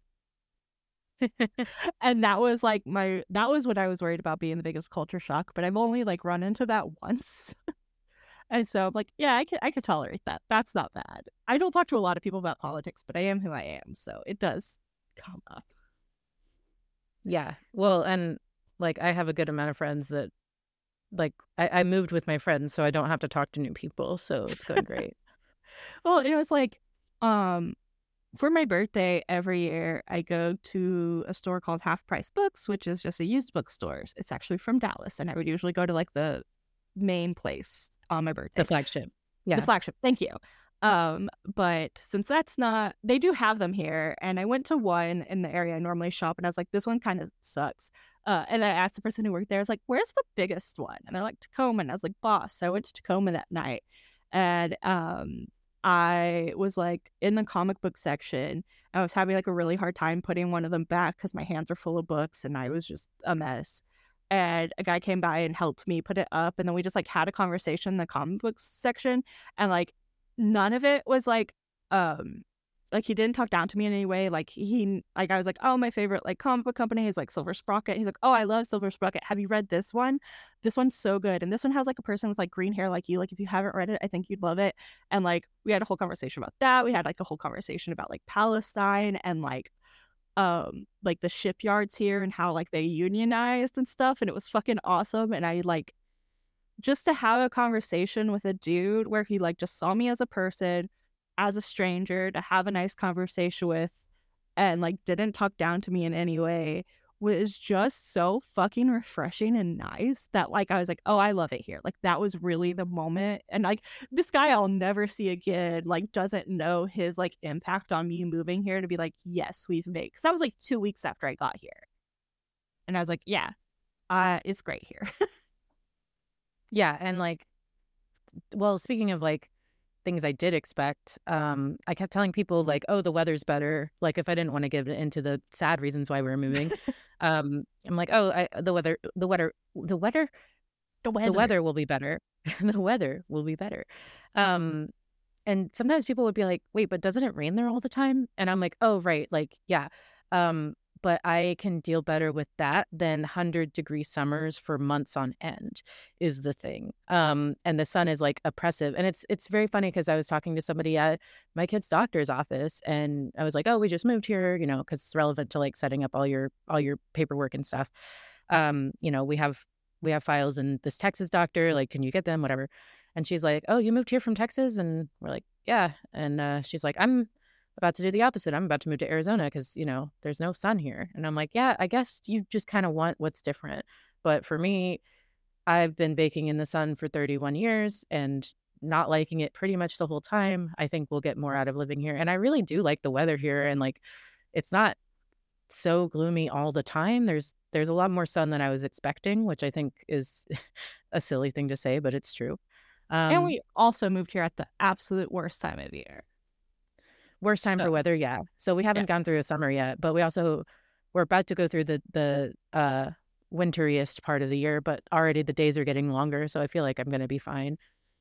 S1: And that was like my, that was what I was worried about being the biggest culture shock. But I've only like run into that once. And so I'm like, yeah, I could, I could tolerate that. That's not bad. I don't talk to a lot of people about politics, but I am who I am. So it does come up.
S2: Yeah. Well, and like I have a good amount of friends that like I, I moved with my friends, so I don't have to talk to new people. So it's going great.
S1: Well, it was like, um, for my birthday every year, I go to a store called Half Price Books, which is just a used bookstore. It's actually from Dallas, and I would usually go to like the main place on my birthday.
S2: The flagship. Yeah.
S1: The flagship. Thank you. Um, but since that's not, they do have them here. And I went to one in the area I normally shop, and I was like, this one kind of sucks. Uh, and then I asked the person who worked there, I was like, where's the biggest one? And they're like, Tacoma. And I was like, boss. So I went to Tacoma that night. And um, I was like in the comic book section. I was having like a really hard time putting one of them back because my hands are full of books and I was just a mess. And a guy came by and helped me put it up. And then we just like had a conversation in the comic books section. And like none of it was like, um, like he didn't talk down to me in any way. Like he, like I was like, oh, my favorite like comic book company is like Silver Sprocket. He's like, oh, I love Silver Sprocket. Have you read this one? This one's so good. And this one has like a person with like green hair like you. Like if you haven't read it, I think you'd love it. And like we had a whole conversation about that. We had like a whole conversation about like Palestine and like um like the shipyards here and how like they unionized and stuff, and it was fucking awesome. And I like just to have a conversation with a dude where he like just saw me as a person, as a stranger, to have a nice conversation with, and like didn't talk down to me in any way, was just so fucking refreshing and nice that like I was like, oh, I love it here. Like that was really the moment. And like this guy I'll never see again like doesn't know his like impact on me moving here to be like, yes, we've made, because that was like two weeks after I got here. And I was like, yeah, uh it's great here.
S2: Yeah. And like, well, speaking of like things I did expect, um, I kept telling people like, oh, the weather's better. Like if I didn't want to give into the sad reasons why we were moving, um, I'm like, oh, I, the weather, the weather, the weather,
S1: The weather.
S2: the weather will be better. The weather will be better. Um, and sometimes people would be like, wait, but doesn't it rain there all the time? And I'm like, oh, right. Like, yeah. Um, but I can deal better with that than one hundred degree summers for months on end is the thing. Um, and the sun is like oppressive. And it's it's very funny because I was talking to somebody at my kid's doctor's office and I was like, oh, we just moved here, you know, because it's relevant to like setting up all your all your paperwork and stuff. Um, you know, we have we have files in this Texas doctor, like, can you get them, whatever. And she's like, oh, you moved here from Texas? And we're like, yeah. And uh, she's like, I'm about to do the opposite. I'm about to move to Arizona because, you know, there's no sun here. And I'm like, yeah, I guess you just kind of want what's different. But for me, I've been baking in the sun for thirty-one years and not liking it pretty much the whole time. I think we'll get more out of living here. And I really do like the weather here. And like, it's not so gloomy all the time. There's there's a lot more sun than I was expecting, which I think is a silly thing to say, but it's true. Um,
S1: And we also moved here at the absolute worst time of year.
S2: Worst time
S1: So-
S2: for weather, yeah. So we haven't
S1: Yeah.
S2: gone through a summer yet, but we also we're about to go through the the uh winteriest part of the year, but already the days are getting longer, so I feel like I'm gonna be fine.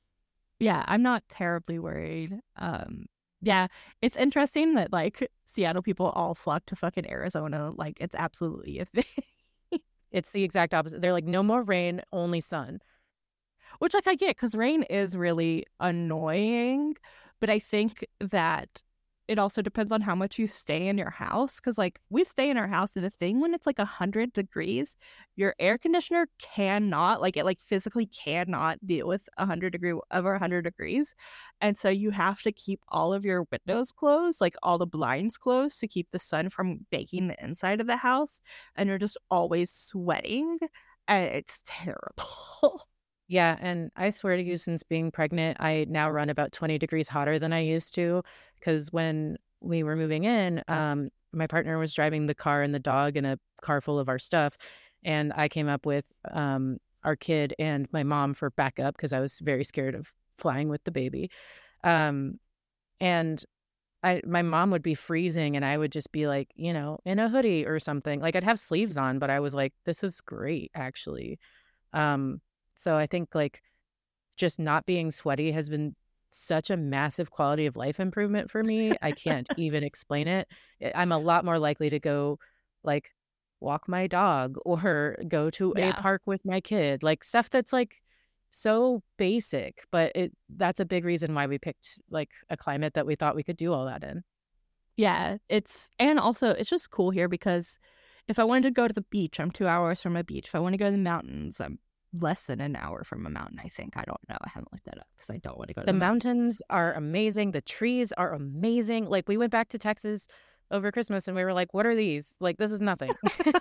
S1: Yeah, I'm not terribly worried. Um, yeah, it's interesting that like Seattle people all flock to fucking Arizona. Like it's absolutely a thing.
S2: It's the exact opposite. They're like, no more rain, only sun.
S1: Which like I get because rain is really annoying, but I think that it also depends on how much you stay in your house. Because like we stay in our house, and the thing when it's like a hundred degrees, your air conditioner cannot like it like physically cannot deal with a hundred degree over a hundred degrees, and so you have to keep all of your windows closed, like all the blinds closed, to keep the sun from baking the inside of the house, and you're just always sweating, and it's terrible.
S2: Yeah, and I swear to you, since being pregnant, I now run about twenty degrees hotter than I used to. Because when we were moving in, um, my partner was driving the car and the dog in a car full of our stuff. And I came up with um, our kid and my mom for backup because I was very scared of flying with the baby. Um, and I, my mom would be freezing and I would just be like, you know, in a hoodie or something. Like I'd have sleeves on, but I was like, this is great, actually. Um, so I think like just not being sweaty has been such a massive quality of life improvement for me. I can't even explain it. I'm a lot more likely to go like walk my dog or go to a
S1: Yeah.
S2: park with my kid, like stuff that's like so basic, but it that's a big reason why we picked like a climate that we thought we could do all that in.
S1: Yeah, it's and also it's just cool here because if I wanted to go to the beach, I'm two hours from a beach. If I want to go to the mountains, I'm less than an hour from a mountain, I think. I don't know. I haven't looked that up because I don't want to go to
S2: The
S1: the,
S2: mountains are amazing. The trees are amazing. Like we went back to Texas over Christmas and we were like, what are these? Like, this is nothing.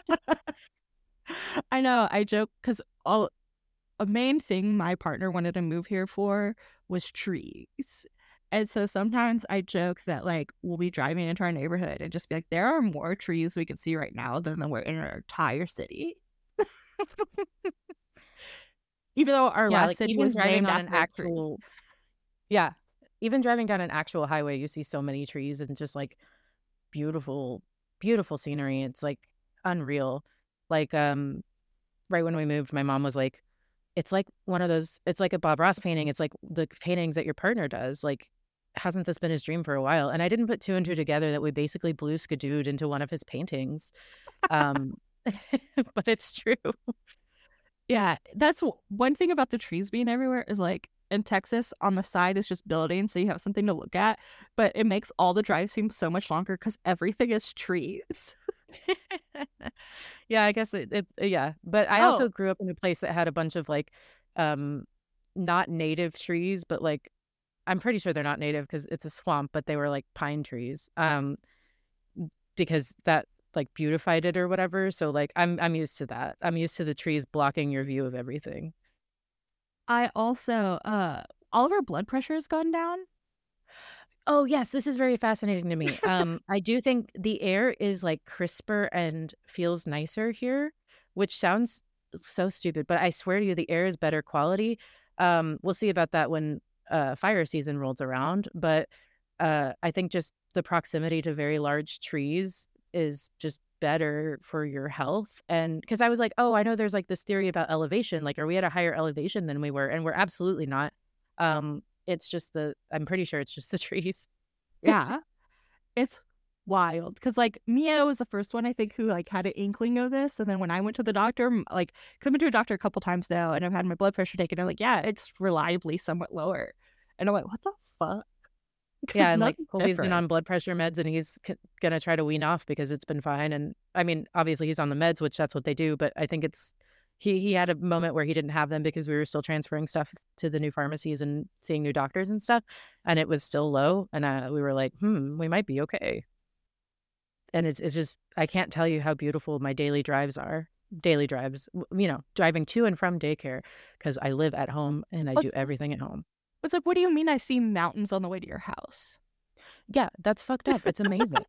S1: I know. I joke because all a main thing my partner wanted to move here for was trees. And so sometimes I joke that like we'll be driving into our neighborhood and just be like, there are more trees we can see right now than there were in our entire city. Even though our
S2: Yeah,
S1: last
S2: like
S1: city
S2: even
S1: was
S2: driving
S1: named
S2: on an
S1: after a tree.
S2: actual, yeah, even driving down an actual highway, you see so many trees and just like beautiful, beautiful scenery. It's like unreal. Like, um, right when we moved, my mom was like, it's like one of those, it's like a Bob Ross painting. It's like the paintings that your partner does. Like, hasn't this been his dream for a while? And I didn't put two and two together that we basically blue skidooed into one of his paintings. Um, but it's true.
S1: Yeah, that's w- one thing about the trees being everywhere is like in Texas on the side is just buildings, so you have something to look at, but it makes all the drive seem so much longer because everything is trees.
S2: Yeah, I guess it, it yeah. But I
S1: Oh.
S2: also grew up in a place that had a bunch of like um not native trees, but like I'm pretty sure they're not native because it's a swamp, but they were like pine trees. Um because that like beautified it or whatever. So like I'm I'm used to that. I'm used to the trees blocking your view of everything.
S1: I also, uh, all of our blood pressure has gone down.
S2: Oh, yes, this is very fascinating to me. Um, I do think the air is like crisper and feels nicer here, which sounds so stupid, but I swear to you, the air is better quality. Um, we'll see about that when uh, fire season rolls around, but uh, I think just the proximity to very large trees is just better for your health. And because I was like, oh, I know there's like this theory about elevation, like, are we at a higher elevation than we were? And we're absolutely not. Um, It's just the, I'm pretty sure it's just the trees.
S1: Yeah, it's wild because like Mia was the first one I think who like had an inkling of this, and then when I went to the doctor, m- like, because I've been to a doctor a couple times now, and I've had my blood pressure taken, I'm like, yeah, it's reliably somewhat lower, and I'm like, what the fuck? 'Cause
S2: Yeah, and like
S1: nothing's
S2: Colby's been
S1: different.
S2: on blood pressure meds and he's c- gonna try to wean off because it's been fine. And I mean, obviously he's on the meds, which that's what they do. But I think it's he he had a moment where he didn't have them because we were still transferring stuff to the new pharmacies and seeing new doctors and stuff, and it was still low. And uh, we were like, hmm, we might be okay. And it's it's just I can't tell you how beautiful my daily drives are. Daily drives, w- you know, driving to and from daycare because I live at home and I do
S1: What's
S2: everything at home.
S1: It's like, what do you mean I see mountains on the way to your house?
S2: Yeah, that's fucked up. It's amazing.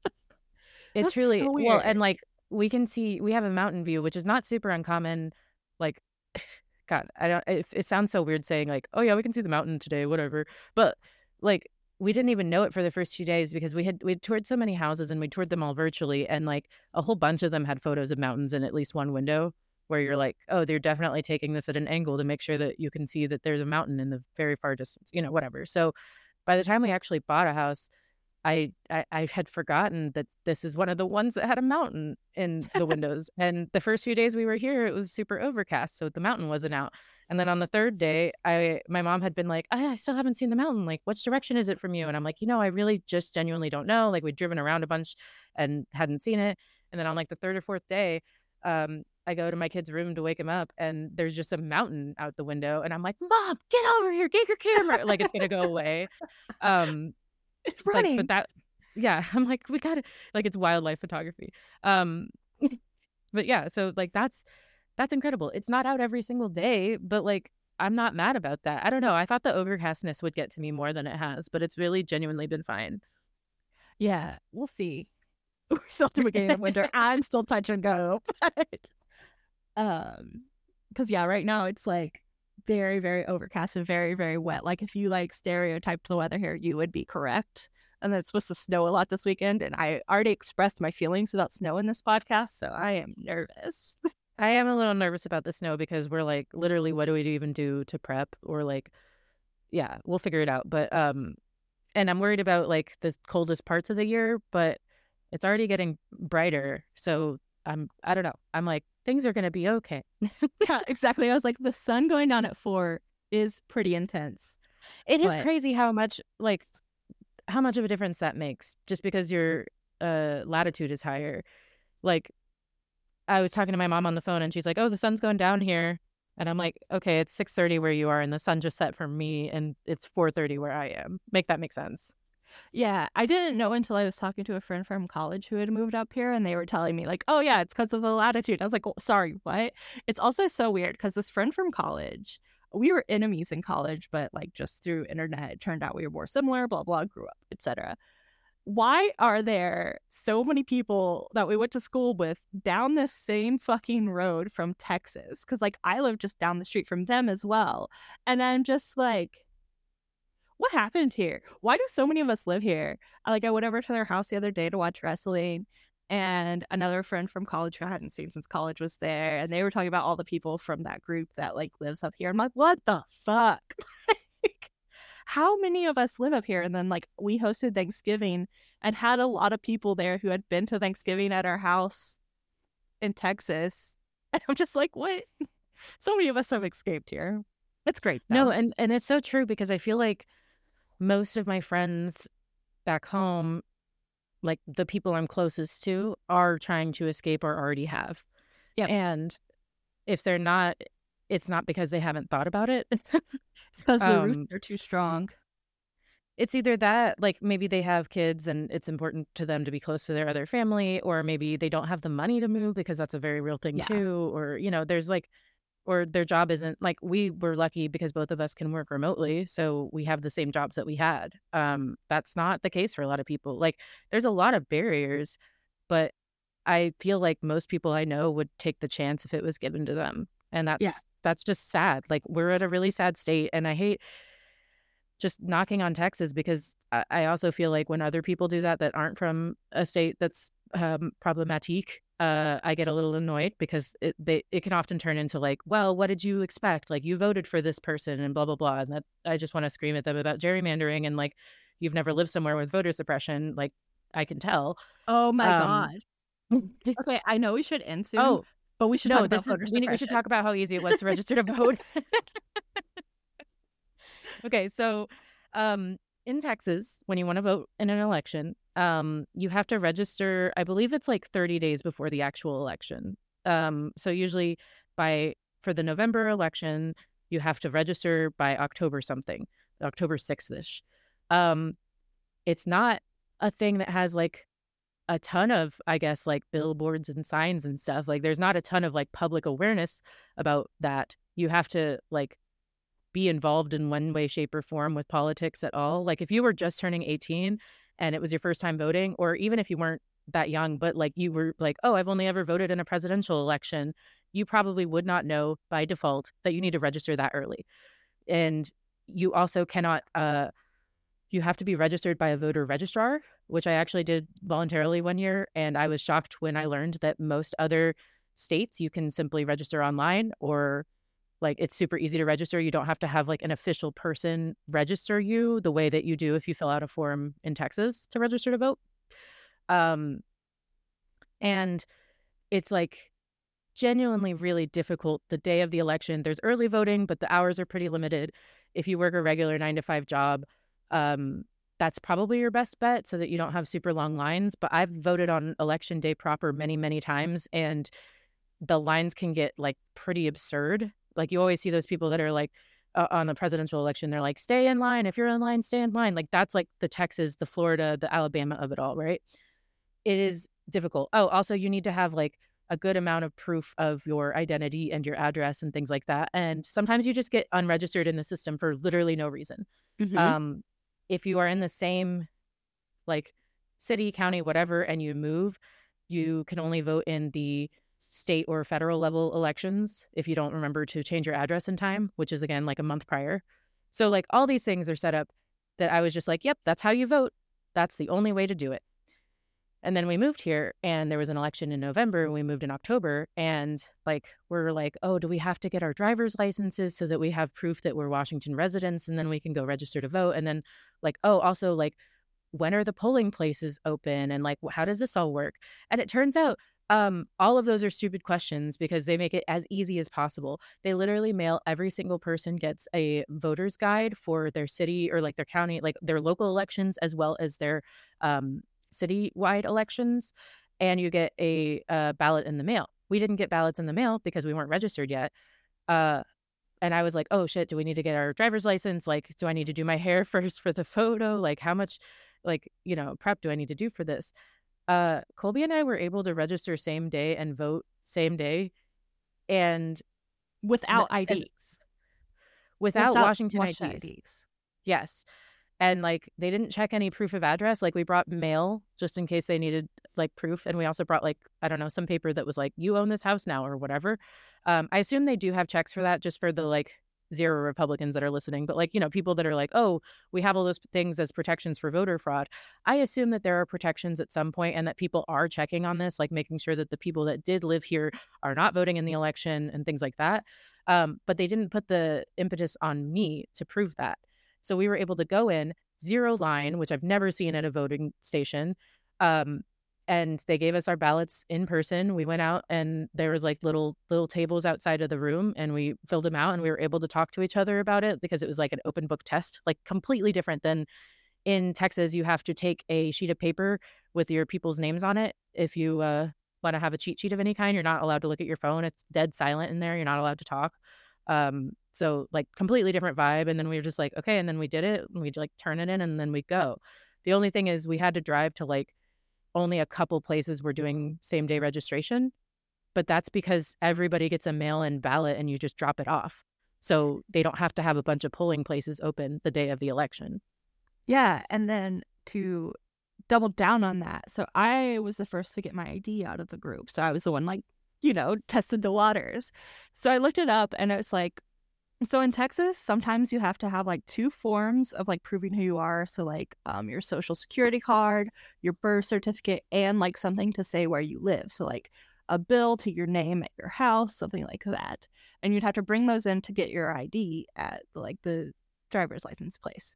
S2: It
S1: That's
S2: truly
S1: so
S2: well,
S1: weird.
S2: and like we can see we have a mountain view, which is not super uncommon. Like, God, I don't. It, it sounds so weird saying like, oh yeah, we can see the mountain today, whatever. But like, we didn't even know it for the first few days because we had we had toured so many houses and we toured them all virtually, and like a whole bunch of them had photos of mountains in at least one window where you're like, oh, they're definitely taking this at an angle to make sure that you can see that there's a mountain in the very far distance, you know, whatever. So by the time we actually bought a house, I, I I had forgotten that this is one of the ones that had a mountain in the windows. And the first few days we were here, it was super overcast, so the mountain wasn't out. And then on the third day, I my mom had been like, I, I still haven't seen the mountain. Like, which direction is it from you? And I'm like, you know, I really just genuinely don't know. Like, we'd driven around a bunch and hadn't seen it. And then on like the third or fourth day, um, I go to my kid's room to wake him up, and there's just a mountain out the window. And I'm like, Mom, get over here, get your camera. Like, it's gonna go away. Um,
S1: It's
S2: like
S1: running.
S2: but that yeah I'm like we gotta like it's wildlife photography. um but yeah, so like that's that's incredible. It's not out every single day, but like I'm not mad about that. I don't know, I thought the overcastness would get to me more than it has, but it's really genuinely been fine.
S1: Yeah, we'll see. We're still at the beginning of winter. I'm still touch and go. But, um, because yeah, right now it's like very, very overcast and very, very wet. Like if you like stereotyped the weather here, you would be correct. And it's supposed to snow a lot this weekend. And I already expressed my feelings about snow in this podcast, so I am nervous.
S2: I am a little nervous about the snow because we're like, literally, what do we even do to prep? Or like, yeah, we'll figure it out. But, um, and I'm worried about like the coldest parts of the year, but it's already getting brighter. So I'm, I don't know. I'm like, things are going to be okay.
S1: Yeah, exactly. I was like, the sun going down at four is pretty intense.
S2: It is
S1: But-
S2: crazy how much, like, how much of a difference that makes just because your uh, latitude is higher. Like, I was talking to my mom on the phone and she's like, oh, the sun's going down here. And I'm like, okay, it's six thirty where you are and the sun just set for me and it's four thirty where I am. Make that make sense.
S1: Yeah, I didn't know until I was talking to a friend from college who had moved up here, and they were telling me like, oh yeah, it's because of the latitude. I was like, oh, sorry, what? It's also so weird because this friend from college, we were enemies in college, but like just through internet, it turned out we were more similar, blah, blah, grew up, et cetera. Why are there so many people that we went to school with down this same fucking road from Texas? Because like I live just down the street from them as well. And I'm just like, what happened here? Why do so many of us live here? Like, I went over to their house the other day to watch wrestling, and another friend from college who I hadn't seen since college was there, and they were talking about all the people from that group that like lives up here. I'm like, what the fuck? Like, how many of us live up here? And then like we hosted Thanksgiving and had a lot of people there who had been to Thanksgiving at our house in Texas, and I'm just like, what? So many of us have escaped here. It's great though.
S2: No, and, and it's so true because I feel like most of my friends back home, like the people I'm closest to, are trying to escape or already have.
S1: Yeah.
S2: And if they're not, it's not because they haven't thought about it.
S1: It's because the
S2: Um,
S1: roots are too strong.
S2: It's either that, like maybe they have kids and it's important to them to be close to their other family, or maybe they don't have the money to move because that's a very real thing
S1: Yeah.
S2: too. Or, you know, there's like, or their job isn't like, we were lucky because both of us can work remotely. So we have the same jobs that we had. Um, that's not the case for a lot of people. Like there's a lot of barriers, but I feel like most people I know would take the chance if it was given to them. And that's,
S1: Yeah.
S2: that's just sad. Like we're at a really sad state. And I hate just knocking on Texas because I, I also feel like when other people do that, that aren't from a state that's um, problematic, uh, I get a little annoyed because it they it can often turn into like, well, what did you expect? Like you voted for this person and blah blah blah, and that I just want to scream at them about gerrymandering and like you've never lived somewhere with voter suppression. Like I can tell.
S1: Oh my
S2: Um,
S1: god. Okay, I know we should end soon,
S2: Oh
S1: but we should
S2: no,
S1: talk about
S2: this is
S1: voter
S2: we, need- we should
S1: suppression.
S2: talk about how easy it was to register to vote. Okay, so um, in Texas, when you want to vote in an election, um, you have to register. I believe it's like thirty days before the actual election. Um, so usually by for the November election, you have to register by October something, October sixth ish. Um, it's not a thing that has like a ton of, I guess, like billboards and signs and stuff. Like there's not a ton of like public awareness about that. You have to like be involved in one way, shape, or form with politics at all. Like if you were just turning eighteen and it was your first time voting, or even if you weren't that young, but like you were like, oh, I've only ever voted in a presidential election, you probably would not know by default that you need to register that early. And you also cannot, uh, you have to be registered by a voter registrar, which I actually did voluntarily one year. And I was shocked when I learned that most other states, you can simply register online, or like it's super easy to register. You don't have to have like an official person register you the way that you do if you fill out a form in Texas to register to vote. Um, and it's like genuinely really difficult the day of the election. There's early voting, but the hours are pretty limited. If you work a regular nine to five job, um, that's probably your best bet so that you don't have super long lines. But I've voted on election day proper many, many times, and the lines can get like pretty absurd. Like you always see those people that are like uh, on the presidential election, they're like, stay in line. If you're in line, stay in line. Like that's like the Texas, the Florida, the Alabama of it all, right? It is difficult. Oh, also you need to have like a good amount of proof of your identity and your address and things like that. And sometimes you just get unregistered in the system for literally no reason.
S1: Mhm.
S2: Um, if you are in the same like city, county, whatever, and you move, you can only vote in the state or federal level elections if you don't remember to change your address in time, which is, again, like a month prior. So, like, all these things are set up that I was just like, yep, that's how you vote. That's the only way to do it. And then we moved here, and there was an election in November, and we moved in October, and like we're like, oh, do we have to get our driver's licenses so that we have proof that we're Washington residents, and then we can go register to vote? And then like, oh, also, like, when are the polling places open, and like, how does this all work? And it turns out um, all of those are stupid questions because they make it as easy as possible. They literally mail every single person gets a voter's guide for their city or like their county, like their local elections, as well as their um citywide elections, and you get a, a ballot in the mail. We didn't get ballots in the mail because we weren't registered yet. Uh, and I was like, oh shit, do we need to get our driver's license? Like, do I need to do my hair first for the photo? Like, how much, like, you know, prep do I need to do for this? Uh, Colby and I were able to register same day and vote same day, and
S1: without I Ds.
S2: As, without, without Washington, Washington I Ds. I Ds. Yes. And like, they didn't check any proof of address. Like, we brought mail just in case they needed like proof. And we also brought like, I don't know, some paper that was like, you own this house now or whatever. Um, I assume they do have checks for that, just for the like zero Republicans that are listening. But like, you know, people that are like, oh, we have all those things as protections for voter fraud. I assume that there are protections at some point and that people are checking on this, like making sure that the people that did live here are not voting in the election and things like that. Um, but they didn't put the impetus on me to prove that. So we were able to go in, zero line, which I've never seen at a voting station. Um, and they gave us our ballots in person. We went out, and there was like little little tables outside of the room, and we filled them out, and we were able to talk to each other about it because it was like an open book test, like completely different than in Texas. You have to take a sheet of paper with your people's names on it. If you uh, want to have a cheat sheet of any kind, you're not allowed to look at your phone. It's dead silent in there. You're not allowed to talk. Um, so like completely different vibe. And then we were just like, okay. And then we did it, and we'd like turn it in, and then we go. The only thing is we had to drive to like only a couple places were doing same day registration, but that's because everybody gets a mail-in ballot and you just drop it off. So they don't have to have a bunch of polling places open the day of the election.
S1: Yeah. And then to double down on that. So I was the first to get my I D out of the group. So I was the one like, you know, tested the waters. So I looked it up, and it's like, so in Texas, sometimes you have to have like two forms of like proving who you are. So like um, your social security card, your birth certificate, and like something to say where you live. So like a bill to your name at your house, something like that. And you'd have to bring those in to get your I D at like the driver's license place.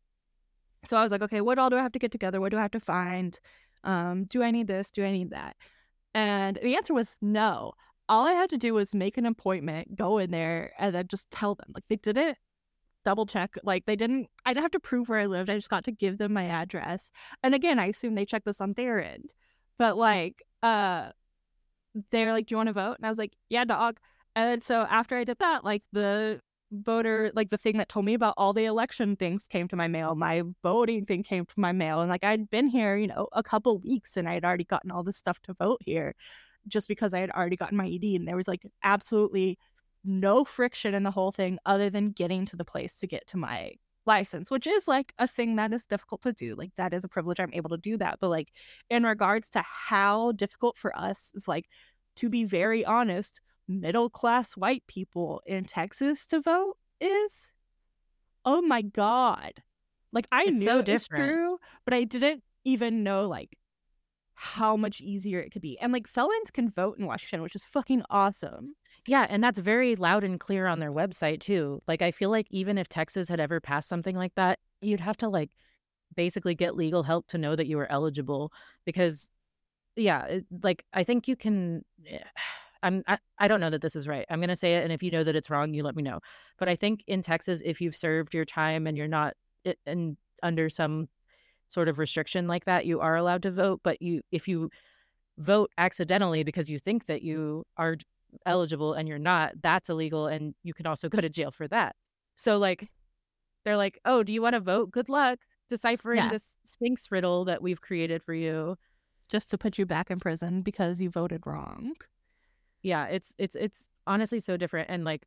S1: So I was like, okay, what all do I have to get together? What do I have to find? Um, do I need this? Do I need that? And the answer was no. All I had to do was make an appointment, go in there, and then just tell them. Like, they didn't double check. Like, they didn't, I didn't have to prove where I lived. I just got to give them my address. And again, I assume they checked this on their end. But like, uh, they're like, do you want to vote? And I was like, yeah, dog. And then so after I did that, like the voter, like the thing that told me about all the election things came to my mail. My voting thing came to my mail. And like, I'd been here, you know, a couple weeks, and I had already gotten all this stuff to vote here, just because I had already gotten my E D, and there was like absolutely no friction in the whole thing other than getting to the place to get to my license, which is like a thing that is difficult to do. Like, that is a privilege. I'm able to do that. But like, in regards to how difficult for us is, like, to be very honest, middle class white people in Texas to vote is, oh my God. Like, I
S2: it's
S1: knew
S2: so
S1: it was
S2: different.
S1: true, but I didn't even know like how much easier it could be. And like, felons can vote in Washington, which is fucking awesome.
S2: Yeah, and that's very loud and clear on their website too. Like, I feel like even if Texas had ever passed something like that, you'd have to like basically get legal help to know that you were eligible, because yeah, it, like I think you can I'm I, I don't know that this is right. I'm going to say it, and if you know that it's wrong, you let me know. But I think in Texas, if you've served your time and you're not in under some sort of restriction like that, you are allowed to vote. But you, if you vote accidentally because you think that you are eligible and you're not, that's illegal, and you can also go to jail for that. So like, they're like, oh, do you want to vote? Good luck deciphering yeah. this Sphinx riddle that we've created for you,
S1: just to put you back in prison because you voted wrong.
S2: Yeah, it's it's it's honestly so different. And like,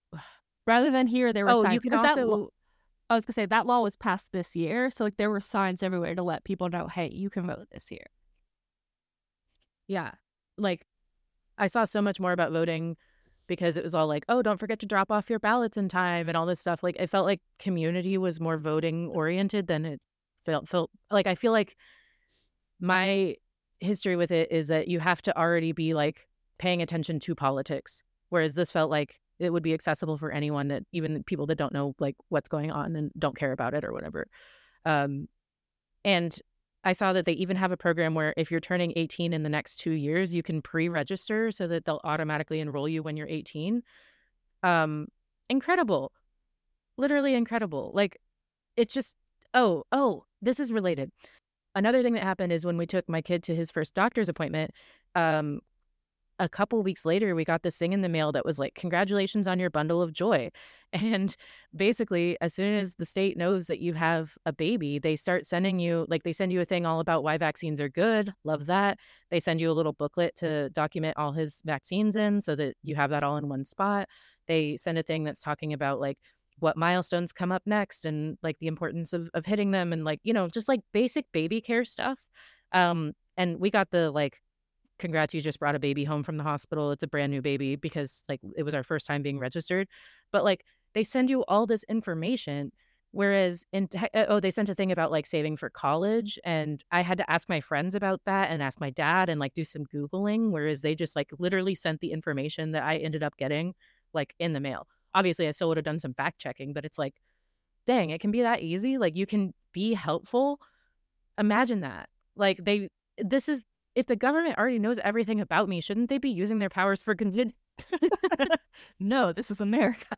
S1: rather than here, there were
S2: oh,
S1: signs.
S2: you can also.
S1: I was gonna say that law was passed this year, so like there were signs everywhere to let people know, hey, you can vote this year.
S2: Yeah, like I saw so much more about voting because it was all like, oh, don't forget to drop off your ballots in time and all this stuff. Like, it felt like community was more voting oriented than it felt, felt like, I feel like my history with it is that you have to already be like paying attention to politics. Whereas this felt like it would be accessible for anyone, that even people that don't know like what's going on and don't care about it or whatever. Um, and I saw that they even have a program where if you're turning eighteen in the next two years, you can pre-register so that they'll automatically enroll you when you're eighteen. Um, incredible. Literally incredible. Like, it's just, oh, oh, this is related. Another thing that happened is when we took my kid to his first doctor's appointment, um, a couple weeks later, we got this thing in the mail that was like, congratulations on your bundle of joy. And basically, as soon as the state knows that you have a baby, they start sending you, like, they send you a thing all about why vaccines are good. Love that. They send you a little booklet to document all his vaccines in so that you have that all in one spot. They send a thing that's talking about like what milestones come up next and like the importance of, of hitting them and like, you know, just like basic baby care stuff. Um, and we got the like, congrats, you just brought a baby home from the hospital. It's a brand new baby, because like it was our first time being registered. But like they send you all this information. Whereas in, oh, they sent a thing about like saving for college. And I had to ask my friends about that and ask my dad and like do some Googling. Whereas they just like literally sent the information that I ended up getting like in the mail. Obviously, I still would have done some fact checking, but it's like, dang, it can be that easy. Like you can be helpful. Imagine that. Like they, this is, if the government already knows everything about me, shouldn't they be using their powers for good?
S1: No, this is America.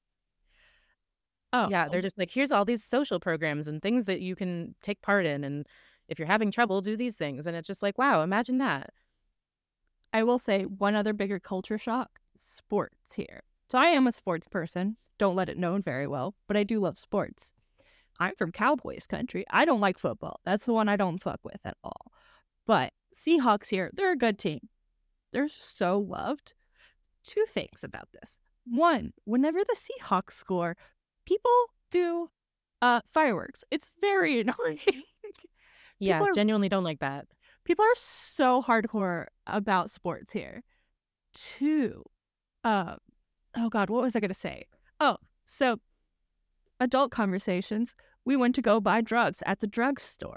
S2: Oh, yeah, they're just like, here's all these social programs and things that you can take part in. And if you're having trouble, do these things. And it's just like, wow, imagine that.
S1: I will say one other bigger culture shock, sports here. So I am a sports person. Don't let it known very well, but I do love sports. I'm from Cowboys country. I don't like football. That's the one I don't fuck with at all. But Seahawks here, they're a good team. They're so loved. Two things about this. One, whenever the Seahawks score, people do uh, fireworks. It's very annoying.
S2: Yeah,
S1: are,
S2: genuinely don't like that.
S1: People are so hardcore about sports here. Two, uh, oh God, what was I going to say? Oh, so adult conversations. We went to go buy drugs at the drugstore.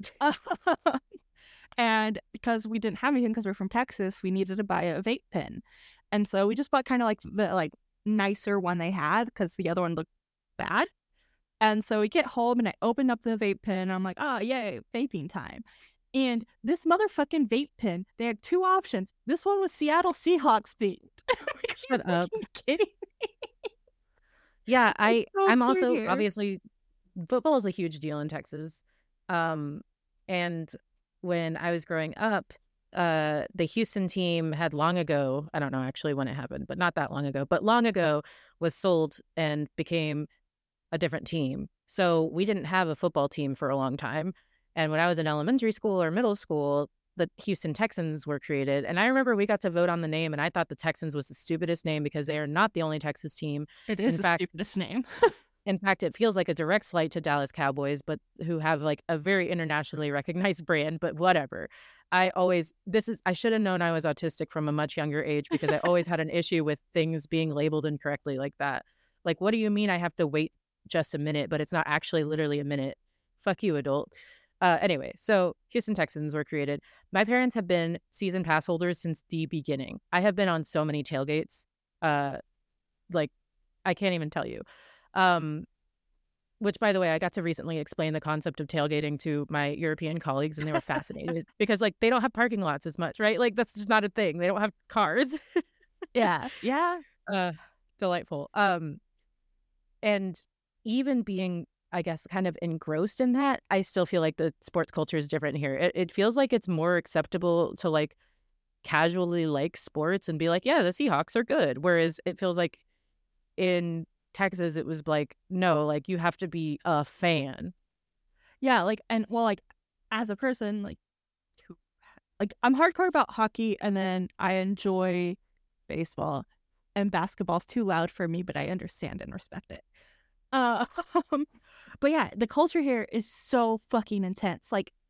S1: And because we didn't have anything, because we're from Texas, we needed to buy a vape pen. And so we just bought kind of like the like nicer one they had, because the other one looked bad. And so we get home and I open up the vape pen and I'm like, oh, yay, vaping time. And this motherfucking vape pen, they had two options. This one was Seattle Seahawks themed. Like,
S2: shut up.
S1: Are you kidding me?
S2: Yeah, I,
S1: so
S2: I'm also,
S1: here.
S2: obviously, football is a huge deal in Texas. Um, and when I was growing up, uh, the Houston team had long ago, I don't know actually when it happened, but not that long ago, but long ago was sold and became a different team. So we didn't have a football team for a long time. And when I was in elementary school or middle school, the Houston Texans were created. And I remember we got to vote on the name, and I thought the Texans was the stupidest name because they are not the only Texas team.
S1: It is
S2: in
S1: the
S2: fact,
S1: stupidest name.
S2: In fact, it feels like a direct slight to Dallas Cowboys, but who have like a very internationally recognized brand, but whatever. I always, this is, I should have known I was autistic from a much younger age, because I always had an issue with things being labeled incorrectly like that. Like, what do you mean I have to wait just a minute, but it's not actually literally a minute? Fuck you, adult. Uh, anyway, so Houston Texans were created. My parents have been season pass holders since the beginning. I have been on so many tailgates. Uh, like, I can't even tell you. Um, which, by the way, I got to recently explain the concept of tailgating to my European colleagues, and they were fascinated because, like, they don't have parking lots as much, right? Like, that's just not a thing. They don't have cars.
S1: Yeah. Yeah.
S2: Uh, delightful. Um, and even being, I guess, kind of engrossed in that, I still feel like the sports culture is different here. It, it feels like it's more acceptable to, like, casually like sports and be like, yeah, the Seahawks are good. Whereas it feels like in Texas, it was like, no, like you have to be a fan.
S1: Yeah, like, and well, like, as a person, like, who, like, I'm hardcore about hockey, and then I enjoy baseball, and basketball's too loud for me, but I understand and respect it. Uh, but yeah, the culture here is so fucking intense. Like,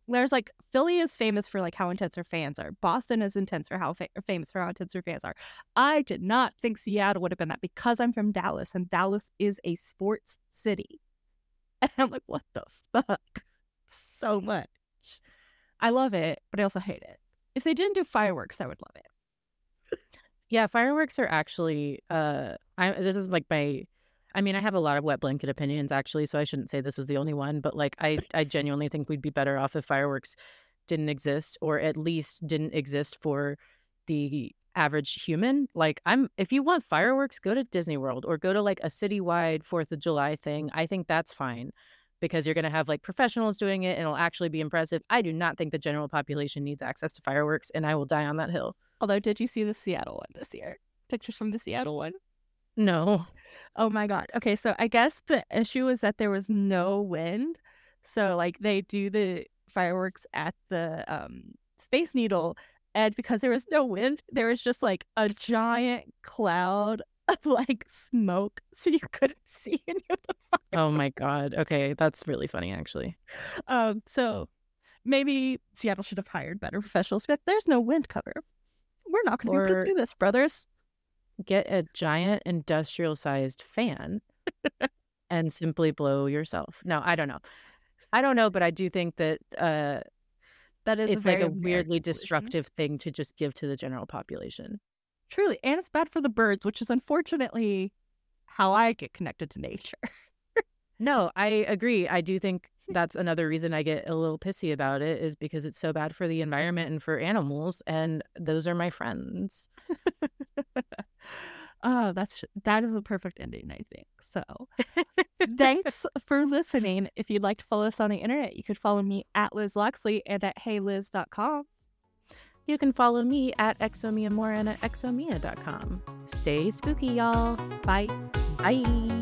S1: there's like Philly is famous for like how intense their fans are. Boston is intense for how fa- famous for how intense their fans are. I did not think Seattle would have been that because I'm from Dallas and Dallas is a sports city. And I'm like, what the fuck? So much. I love it, but I also hate it. If they didn't do fireworks, I would love it.
S2: Yeah, fireworks are actually, uh, I this is like my, I mean, I have a lot of wet blanket opinions actually, so I shouldn't say this is the only one, but like I, I genuinely think we'd be better off if fireworks didn't exist, or at least didn't exist for the average human. Like I'm, if you want fireworks, go to Disney World or go to like a citywide fourth of July thing. I think that's fine because you're going to have like professionals doing it and it'll actually be impressive. I do not think the general population needs access to fireworks, and I will die on that hill.
S1: Although, did you see the Seattle one this year? Pictures from the Seattle one?
S2: No.
S1: Oh my God. Okay, so I guess the issue is that there was no wind. So like they do the fireworks at the um, Space Needle, and because there was no wind, there was just like a giant cloud of like smoke, so you couldn't see any of the fireworks.
S2: Oh my God. Okay, that's really funny actually.
S1: Um, so maybe Seattle should have hired better professionals, but there's no wind cover. We're not going to be able
S2: Or-
S1: to do this, brothers.
S2: Get a giant industrial-sized fan and simply blow yourself. No, I don't know. I don't know, but I do think that uh,
S1: That is
S2: it's
S1: a
S2: like
S1: very
S2: a
S1: American
S2: weirdly
S1: solution.
S2: destructive thing to just give to the general population.
S1: Truly, and it's bad for the birds, which is unfortunately how I get connected to nature.
S2: No, I agree. I do think that's another reason I get a little pissy about it, is because it's so bad for the environment and for animals, and those are my friends.
S1: Oh, that's that is a perfect ending, I think. So, thanks for listening. If you'd like to follow us on the internet, you could follow me at Liz Loxley and at hey liz dot com.
S2: You can follow me at exomia more and at exomia dot com. Stay spooky, y'all.
S1: Bye.
S2: Bye.